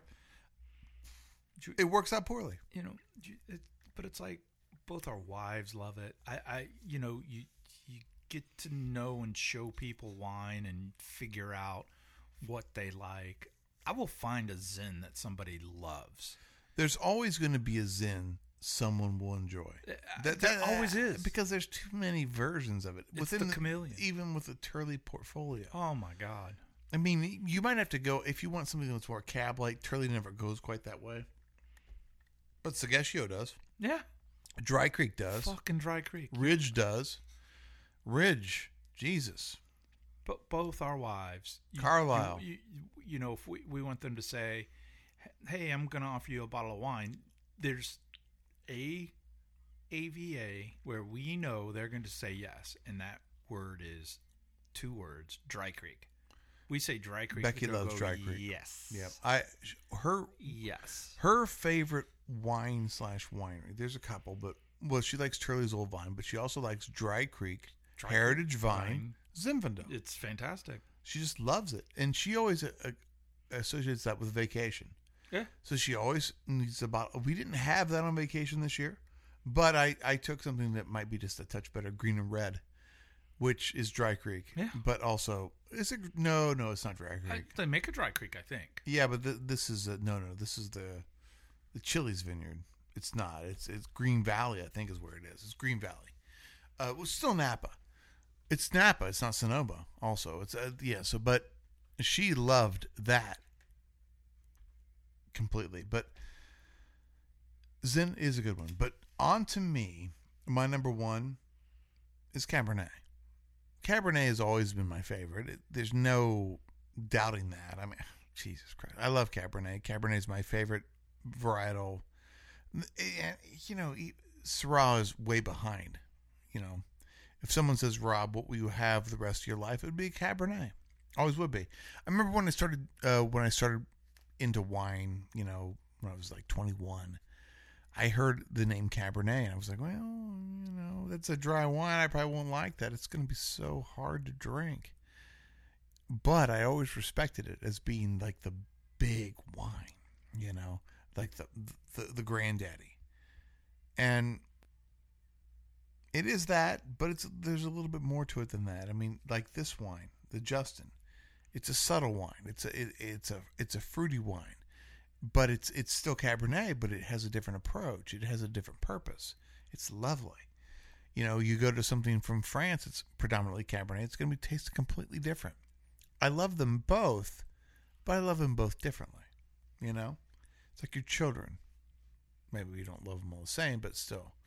It works out poorly. You know, it, but it's like both our wives love it. I, I, you know, you you get to know and show people wine and figure out what they like. I will find a Zin that somebody loves. There's always going to be a Zin someone will enjoy. That, that, that always is. Because there's too many versions of it. It's within the, the chameleon. Even with the Turley portfolio. Oh, my God. I mean, you might have to go, if you want something that's more cab-like, Turley never goes quite that way. But Sagaccio does. Yeah. Dry Creek does. Fucking Dry Creek. Ridge does. Ridge. Jesus. But both our wives. You, Carlisle. You, you, you know, if we, we want them to say, hey, I'm going to offer you a bottle of wine, there's a A V A where we know they're going to say yes. And that word is two words, Dry Creek. We say Dry Creek. Becky loves go, Dry Creek. Yes. Yeah. I her yes. Her favorite wine slash winery. There's a couple, but well, she likes Turley's Old Vine, but she also likes Dry Creek, Dry Heritage Creek, Vine, Vine, Zinfandel. It's fantastic. She just loves it, and she always uh, associates that with vacation. Yeah. So she always needs a bottle. We didn't have that on vacation this year, but I I took something that might be just a touch better, green and red, which is Dry Creek. Yeah. But also, is it? No, no, it's not Dry Creek. I, they make a Dry Creek, I think. Yeah, but the, this is a, no, no. This is the the Chili's Vineyard. It's not. It's it's Green Valley, I think, is where it is. It's Green Valley. Uh, well, still Napa. It's Napa. It's not Sonoma. Also, it's uh, yeah. So, but she loved that completely. But Zin is a good one. But on to me, my number one is Cabernet. Cabernet has always been my favorite. It, there's no doubting that. I mean, Jesus Christ. I love Cabernet. Cabernet is my favorite varietal. And, you know, Syrah is way behind. You know, if someone says, Rob, what will you have the rest of your life? It would be Cabernet. Always would be. I remember when I started, uh, when I started into wine, you know, when I was like twenty-one, I heard the name Cabernet, and I was like, well, you know, that's a dry wine. I probably won't like that. It's going to be so hard to drink. But I always respected it as being like the big wine, you know, like the the, the granddaddy. And it is that, but it's there's a little bit more to it than that. I mean, like this wine, the Justin, it's a subtle wine. It's a it, it's a it's a fruity wine. But it's it's still Cabernet, but it has a different approach. It has a different purpose. It's lovely. You know, you go to something from France, it's predominantly Cabernet. It's going to be tasted completely different. I love them both, but I love them both differently. You know? It's like your children. Maybe you don't love them all the same, but still.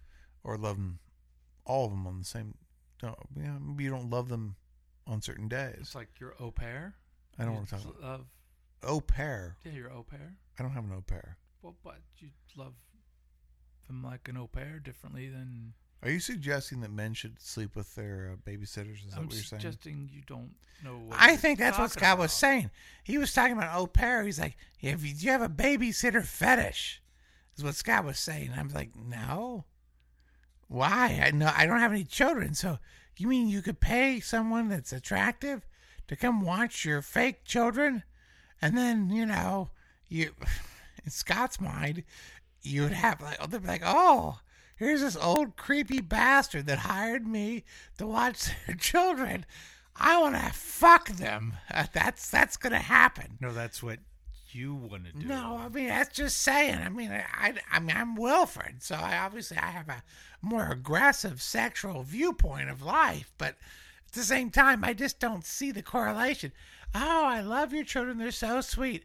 or love them, all of them on the same. No, yeah, maybe you don't love them on certain days. It's like your au pair. I don't You want to talk about love. au pair. Yeah, your au pair. I don't have an au pair. Well, but you love them like an au pair differently than. Are you suggesting that men should sleep with their uh, babysitters? Is that I'm what you're saying? suggesting you don't know. What I you're think that's what talking Scott was about. saying. He was talking about au pair. He's like, if you, do you have a babysitter fetish? Is what Scott was saying. I was like, no. Why? I no, I don't have any children. So you mean you could pay someone that's attractive to come watch your fake children, and then you know you, in Scott's mind, you would have like they'd be like, oh, here's this old creepy bastard that hired me to watch their children. I want to fuck them. Uh, that's that's gonna happen. No, that's what you want to do. No, I mean that's just saying. I mean, I, I mean I'm Wilfred, so I obviously I have a more aggressive sexual viewpoint of life, but at the same time, I just don't see the correlation. Oh, I love your children; they're so sweet,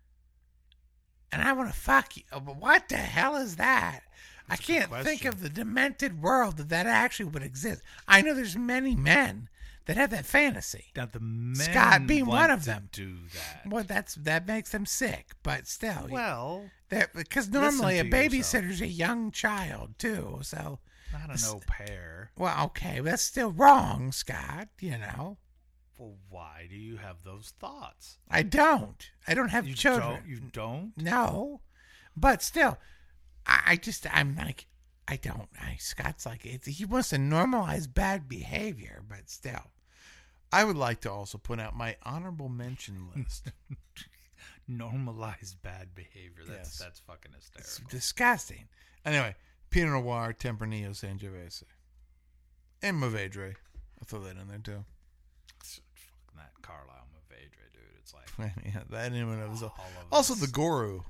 and I want to fuck you. Oh, but what the hell is that? I can't think question. of the demented world that that actually would exist. I know there's many men that have that fantasy. Now the men Scott being want one of to them. do that. Well, that's that makes them sick, but still, Well, that because listen normally a to yourself. babysitter's a young child too. So, not an It's- au pair. well, okay, that's still wrong, Scott. You know, Well, why do you have those thoughts? I don't. I don't have You children. don't. You don't. No, but still, I, I just I'm like I don't. I Scott's like it's, he wants to normalize bad behavior, but still. I would like to also point out my honorable mention list. Normalize bad behavior. That's Yes. that's fucking It's hysterical. disgusting. Anyway, Pinot Noir, Tempranillo, Sangiovese, and Mourvedre. I'll throw that in there too. Fucking that Carlisle Mourvedre, dude. It's like yeah, that in and of itself. all of Also, us- the Goru.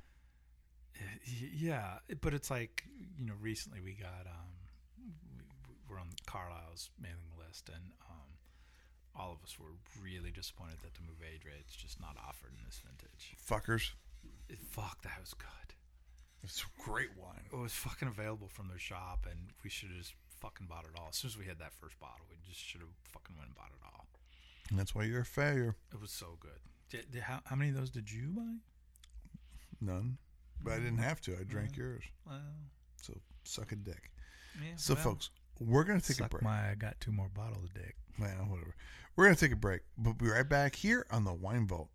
Y- Yeah, but it's like, you know, recently we got um, we, we're on Carlisle's mailing list, and um, all of us were really disappointed that the Mourvedre it's just not offered in this vintage. Fuckers. It, fuck, that was good. It's great wine. It was fucking available from their shop, and we should have just fucking bought it all. As soon as we had that first bottle, we just should have fucking went and bought it all. And that's why you're a failure. It was so good. Did, did, how, how many of those did you buy? None. But I didn't have to. I drank Uh, yours. Well, So suck a dick. yeah. So, well, folks, we're going to take a suck break. my I got two more bottles of dick. Well, whatever. We're going to take a break. But we'll be right back here on the Wine Vault.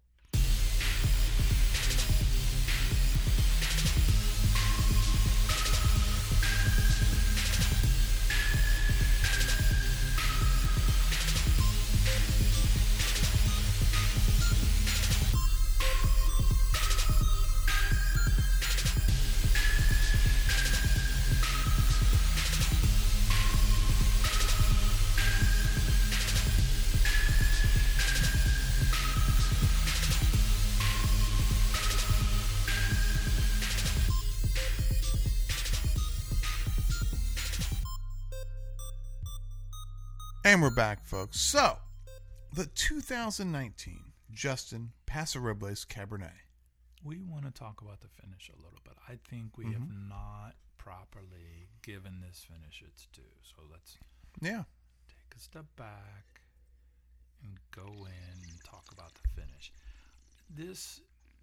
And we're back, folks. So, the two thousand nineteen Justin Paso-Robles Cabernet. We want to talk about the finish a little bit. I think we Mhm. have not properly given this finish its due. So let's Yeah. take a step back and go in and talk about the finish. This,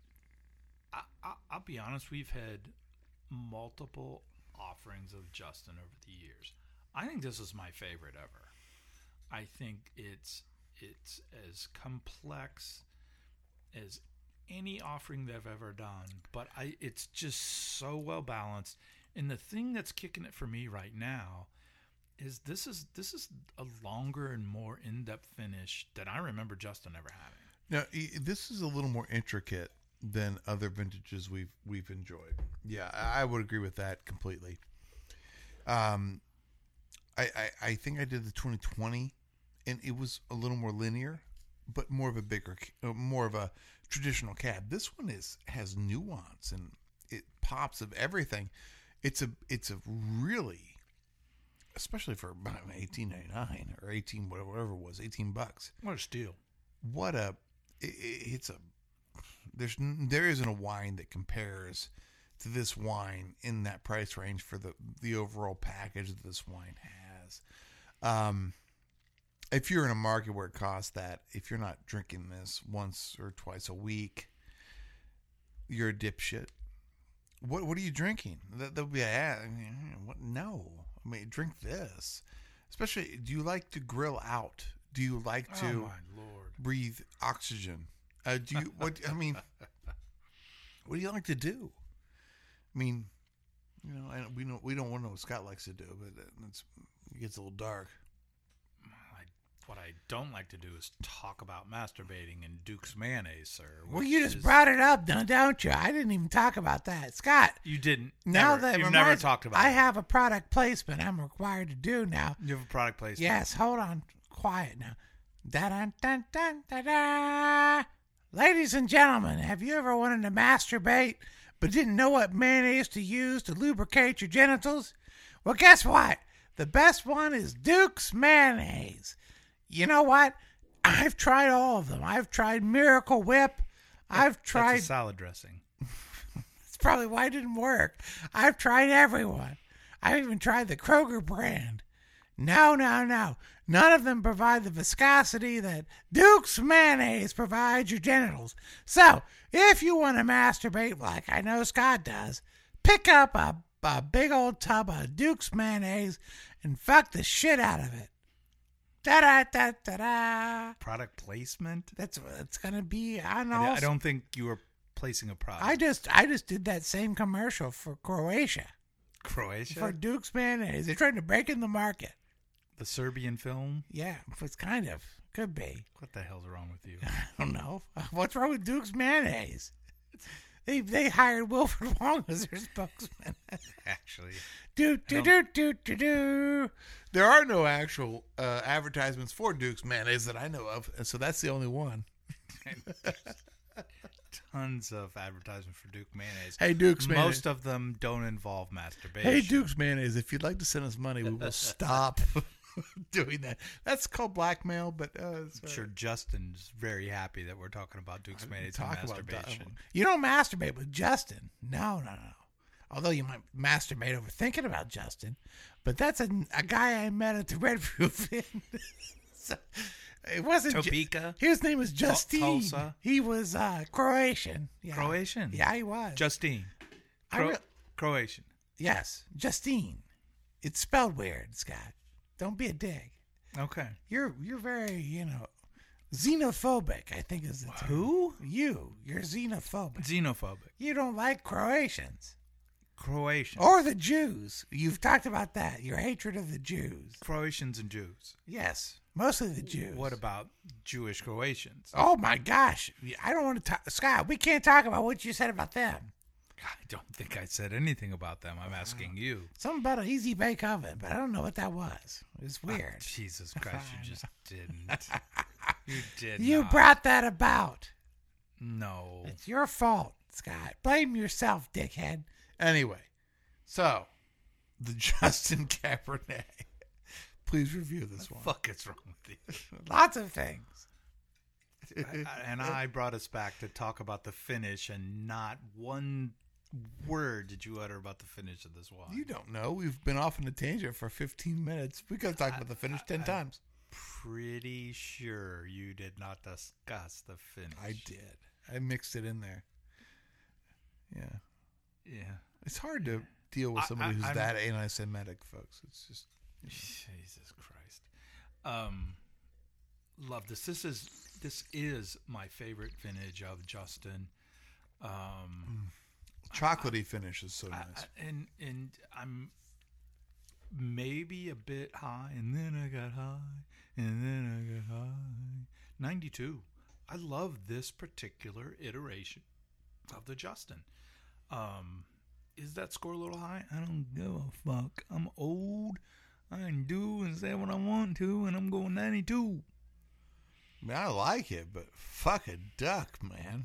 I, I, I'll be honest, we've had multiple offerings of Justin over the years. I think this is my favorite ever. I think it's it's as complex as any offering that I've ever done, but I it's just so well balanced. And the thing that's kicking it for me right now is this is this is a longer and more in-depth finish than I remember Justin ever having. Now, e- this is a little more intricate than other vintages we've we've enjoyed. Yeah, I I would agree with that completely. Um, I I, I think I did the twenty twenty, and it was a little more linear, but more of a bigger, ca- uh, more of a traditional cab. This one is has nuance and it pops of everything. It's a it's a really, especially for eighteen ninety-nine or eighteen whatever it was, eighteen bucks. What a steal. What a it, it's a there's n- there isn't a wine that compares to this wine in that price range for the, the overall package that this wine has. Um, if you're in a market where it costs that, if you're not drinking this once or twice a week, you're a dipshit. What what are you drinking? That will be a I mean, what? No, I mean drink this. Especially, do you like to grill out? Do you like to Oh my lord! breathe oxygen? Uh, do you what? I mean, what do you like to do? I mean, you know, I, we don't we don't want to know what Scott likes to do, but it's, it gets a little dark. I, what I don't like to do is talk about masturbating and Duke's mayonnaise, sir. Well, you just is- brought it up, now, don't you? I didn't even talk about that. Scott, You didn't. now never, that you've reminds- never talked about. I it. have a product placement I'm required to do now. You have a product placement. Yes, hold on. Quiet now. Da-dun, dun, dun, da-da. Ladies and gentlemen, have you ever wanted to masturbate but didn't know what mayonnaise to use to lubricate your genitals? Well, guess what? The best one is Duke's mayonnaise. You know what? I've tried all of them. I've tried Miracle Whip. I've tried... That's a salad dressing. That's probably why it didn't work. I've tried everyone. I've even tried the Kroger brand. No, no, no. None of them provide the viscosity that Duke's mayonnaise provides your genitals. So, if you want to masturbate like I know Scott does, pick up a, a big old tub of Duke's mayonnaise and fuck the shit out of it. Da-da-da-da-da. Product placement. That's what it's going to be. I I, know. I don't think you were placing a product. I just I just did that same commercial for Croatia. Croatia. For Duke's mayonnaise. They're trying to break in the market. The Serbian film. Yeah, it's kind of. Could be. What the hell's wrong with you? I don't know. What's wrong with Duke's mayonnaise? They they hired Wilford Wong as their spokesman. Actually, do do do do do do. There are no actual uh, advertisements for Duke's mayonnaise that I know of, and so that's the only one. tons of advertisements for Duke mayonnaise. Hey, Duke's mayonnaise. Most of them don't involve masturbation. Hey, Duke's mayonnaise, if you'd like to send us money, we will stop doing that. That's called blackmail, but uh, it's, I'm uh, sure Justin's very happy that we're talking about Duke's mayonnaise and talk about masturbation. Uh, You don't masturbate with Justin. No, no, no. Although you might masturbate over thinking about Justin, but that's a, a guy I met at the Red Roof Inn. So, it wasn't Ju- Topeka? His name was Justine. Tulsa? He was uh, Croatian. Yeah. Croatian? Yeah, he was. Justine. I Cro- re- Croatian. yes, Justine. It's spelled weird, Scott. Don't be a dick. Okay. You're you're very you know xenophobic. I think is the term. Who? You. You're xenophobic. Xenophobic. You don't like Croatians. Croatian. Or the Jews. You've talked about that. Your hatred of the Jews. Croatians and Jews. Yes. Mostly the Jews. What about Jewish Croatians? Oh, my gosh. I don't want to talk. Scott, we can't talk about what you said about them. I don't think I said anything about them. I'm asking you. Something about an easy bake oven, but I don't know what that was. It was weird. Oh, Jesus Christ, you just didn't. You did You not. brought that about. No. It's your fault, Scott. Blame yourself, dickhead. Anyway, so the Justin Cabernet. Please review this one. Fuck is wrong with you? Lots of things. And I brought us back to talk about the finish, and not one word did you utter about the finish of this wine. You don't know. We've been off on a tangent for fifteen minutes. We could have talked about the finish ten I- times. Pretty sure you did not discuss the finish. I did. I mixed it in there. Yeah. Yeah. It's hard to deal with I- somebody I- who's I'm- that anti-Semitic, folks. It's just Jesus Christ. Um, love this. This is this is my favorite vintage of Justin. Um, chocolatey finish is so I- nice. I- and and I'm maybe a bit high, and then I got high, and then I got high. ninety-two. I love this particular iteration of the Justin. Um, is that score a little high? I don't give a fuck. I'm old. I can do and say what I want to, and I'm going ninety-two. I mean, I like it, but fuck a duck, man.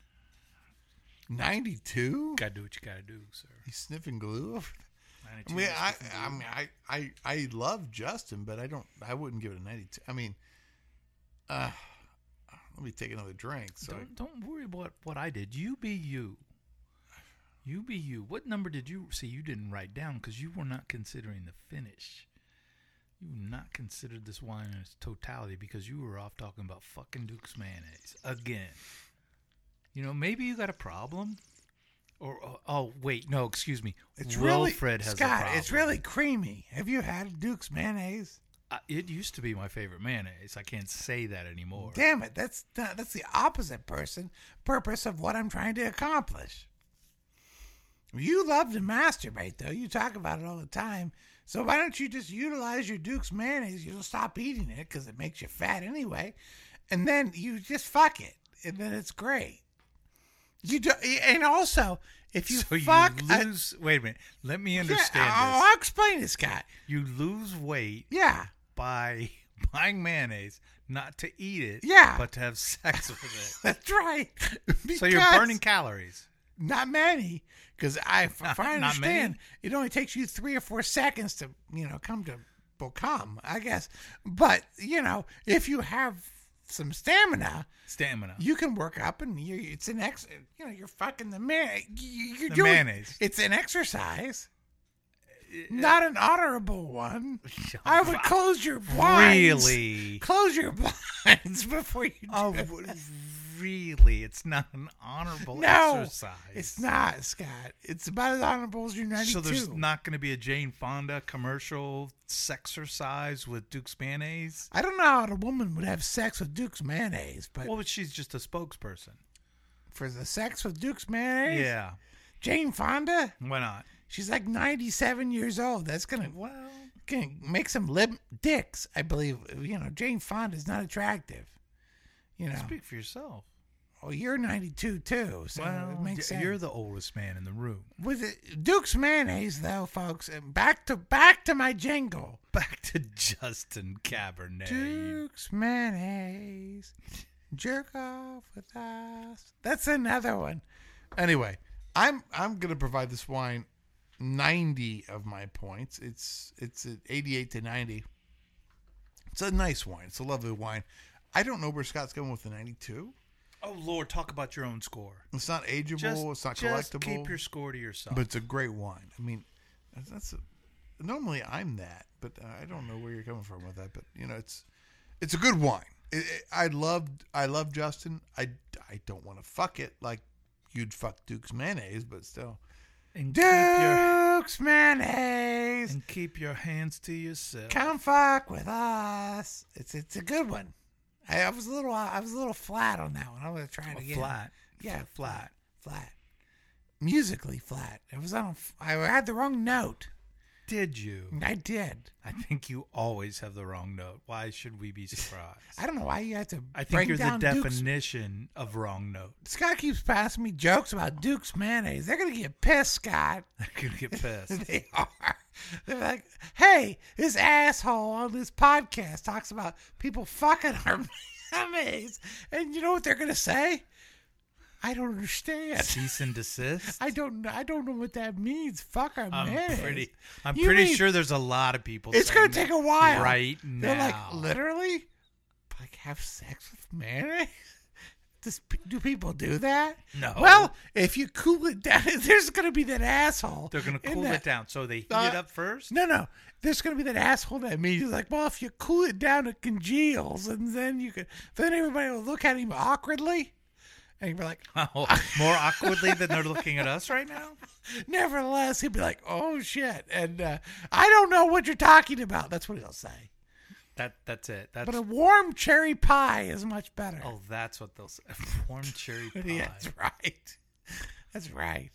ninety-two? Gotta do what you gotta do, sir. He's sniffing glue over I ninety-two. mean, is I, sniffing I glue. mean, I, I, I love Justin, but I don't. I wouldn't give it a ninety-two. I mean, uh, let me take another drink. So Don't, don't worry about what I did. You be you. You be you. What number did you see? You didn't write down because you were not considering the finish. You not considered this wine in its totality because you were off talking about fucking Duke's mayonnaise again. You know, maybe you got a problem. Or oh, oh wait, no, excuse me. It's really Wilfred has Scott. a problem. It's really creamy. Have you had Duke's mayonnaise? Uh, it used to be my favorite mayonnaise. I can't say that anymore. Damn it! That's not, that's the opposite person purpose of what I'm trying to accomplish. You love to masturbate, though. You talk about it all the time. So why don't you just utilize your Duke's mayonnaise? You'll stop eating it because it makes you fat anyway, and then you just fuck it, and then it's great. You do, and also if you so fuck, you lose. A, wait a minute. Let me understand yeah, this. I'll explain this, Scott. You lose weight. Yeah. By buying mayonnaise, not to eat it, yeah, but to have sex with it. That's right. So you're burning calories. Not many, because I, if not, I understand, it only takes you three or four seconds to, you know, come to become, I guess. But you know, if you have some stamina, stamina, you can work up, and you, it's an ex. You know, you're fucking the man. You're the doing, mayonnaise. It's an exercise. Not an honorable one. I would close your blinds. Really? Close your blinds before you do Oh, it. really? It's not an honorable no, exercise. It's not, Scott. It's about as honorable as your ninety-two. So there's not going to be a Jane Fonda commercial sexercise with Duke's mayonnaise? I don't know how a woman would have sex with Duke's mayonnaise, but... Well, she's just a spokesperson. For the sex with Duke's mayonnaise? Yeah. Jane Fonda? Why not? She's like ninety-seven years old. That's gonna well gonna make some lip dicks, I believe. You know, Jane Fonda's not attractive. You know, speak for yourself. Well, you're ninety-two too, so well, it makes sense. You're the oldest man in the room. With it, Duke's mayonnaise, though, folks. Back to back to my jingle. Back to Justin Cabernet. Duke's mayonnaise, jerk off with us. That's another one. Anyway, I'm I'm gonna provide this wine ninety of my points. It's it's at eighty-eight to ninety. It's a nice wine. It's a lovely wine. I don't know where Scott's going with the ninety-two. Oh Lord, talk about your own score. It's not ageable. Just, it's not just collectible. keep your score to yourself. But it's a great wine. I mean, that's a, normally I'm that, but I don't know where you're coming from with that. But you know, it's it's a good wine. It, it, I love I love Justin. I, I don't want to fuck it like you'd fuck Duke's mayonnaise, but still. And Duke's mayonnaise. And keep your hands to yourself. Come fuck with us. It's it's a good one. I, I was a little I was a little flat on that one. I'm gonna try it oh, again. Flat. Yeah, flat. Flat. Musically flat. It was on. A, I had the wrong note. Did you? I did. I think you always have the wrong note. Why should we be surprised? I don't know why you have to. I think break you're down the Duke's. definition of wrong note. Scott keeps passing me jokes about Duke's mayonnaise. They're gonna get pissed, Scott. I could get pissed. They are. They're like, hey, this asshole on this podcast talks about people fucking our mayonnaise, and you know what they're gonna say? I don't understand. Cease and desist. I don't. I don't know what that means. Fuck our I'm mayonnaise. pretty. I'm You pretty mean- sure there's a lot of people. It's saying gonna take a that while. right They're now. like, literally, like have sex with mayonnaise. Does, do people do that? No. Well, if you cool it down, there's gonna be that asshole. They're gonna in cool that- it down, so they heat Uh, it up first. No, no. There's going to be that asshole that means like, well, if you cool it down, it congeals, and then you could. Then everybody will look at him awkwardly, and he'd be like, Oh, more awkwardly than they're looking at us right now. nevertheless, he'd be like, oh shit, and uh, I don't know what you're talking about. That's what he'll say. That that's it. That's But a warm cherry pie is much better. oh, that's what they'll say. Warm cherry pie. Yeah, that's right. That's right.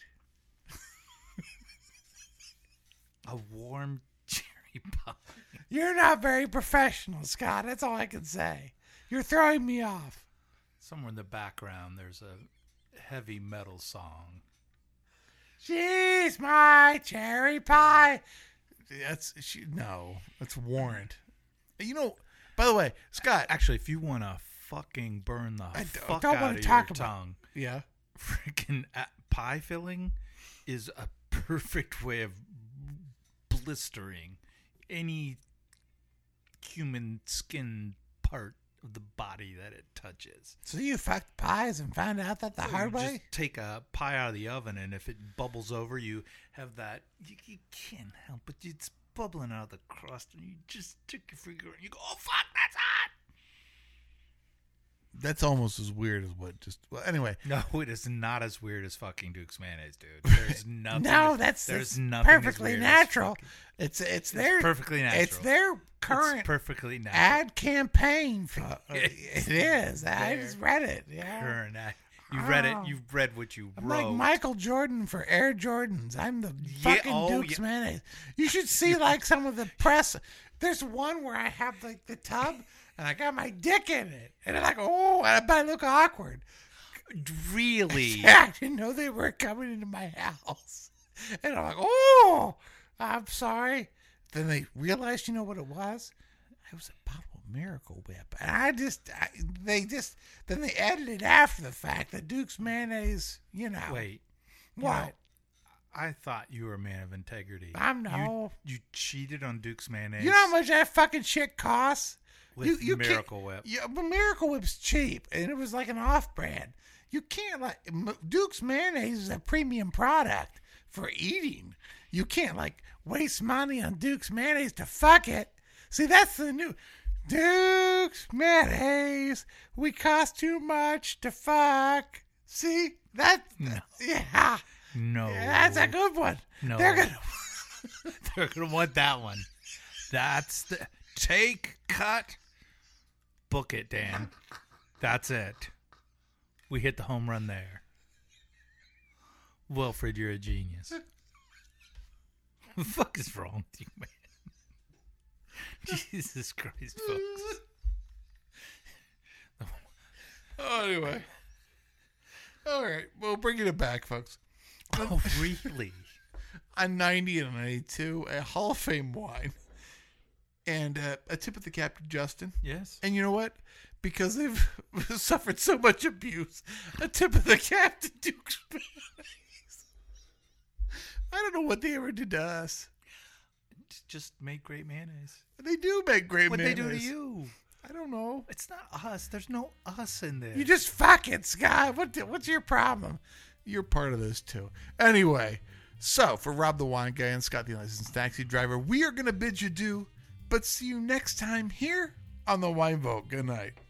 A warm cherry pie. You're not very professional, Scott. That's all I can say. You're throwing me off. Somewhere in the background, there's a heavy metal song. She's my cherry pie. That's she, no. That's Warrant. You know. By the way, Scott. Actually, if you want to fucking burn the I d- fuck don't out wanna of talk your about- tongue, Yeah. freaking uh, pie filling is a perfect way of blistering any human skin part of the body that it touches. So you fucked pies and found out that the So hard you way? just take a pie out of the oven, and if it bubbles over, you have that. You, you can't help but it's bubbling out of the crust, and you just stick your finger and you go, "Oh fuck, that's hot!" That's almost as weird as what just. Well, anyway, No, it is not as weird as fucking Duke's mayonnaise, dude. There's nothing. No, as- that's, there's that's nothing as perfectly weird as natural. fucking- It's it's their perfectly natural. It's their current It's perfectly natural. ad campaign. For, uh, It's it is. I their just read it. Yeah. Current ad- You read it. Oh. You've read what you I'm wrote. like Michael Jordan for Air Jordans. I'm the Yeah, fucking oh, Duke's yeah. mayonnaise. You should see like some of the press. There's one where I have like the tub and I got my dick in it, and I'm like, oh, and I look awkward. Really? I didn't know they were coming into my house, and I'm like, oh, I'm sorry. Then they realized, you know what it was? It was a bottle of Miracle Whip, and I just, I, they just, then they edited after the fact that Duke's mayonnaise, you know, Wait. you what? know, I thought you were a man of integrity. I'm no. You, you cheated on Duke's mayonnaise. You know how much that fucking shit costs? with you, you can't- Miracle Whip. Yeah, but Miracle Whip's cheap, and it was like an off-brand. You can't like M- Duke's mayonnaise is a premium product for eating. You can't like waste money on Duke's mayonnaise to fuck it. See, that's the new Duke's mayonnaise. We cost too much to fuck. See that? No. Yeah, No, that's a good one. No. They're gonna. They're gonna want that one. That's the take, cut, book it, Dan. That's it. We hit the home run there. Wilfred, you're a genius. What the fuck is wrong with you, man? Jesus Christ, folks. oh, anyway. All right, well, bringing it back, folks. Oh, really? On ninety and ninety-two, a Hall of Fame wine, and uh, a tip of the cap to Justin. Yes. And you know what? Because they've suffered so much abuse, a tip of the cap to Duke's mayonnaise. I don't know what they ever did to us. Just make great mayonnaise. They do make great What they mayonnaise. do to you? I don't know. It's not us. There's no us in there. You just fuck it, Scott. What? the- What's your problem? You're part of this too. Anyway, so for Rob the Wine Guy and Scott the Licensed Taxi Driver, we are going to bid you adieu, but see you next time here on the Wine Vault. Good night.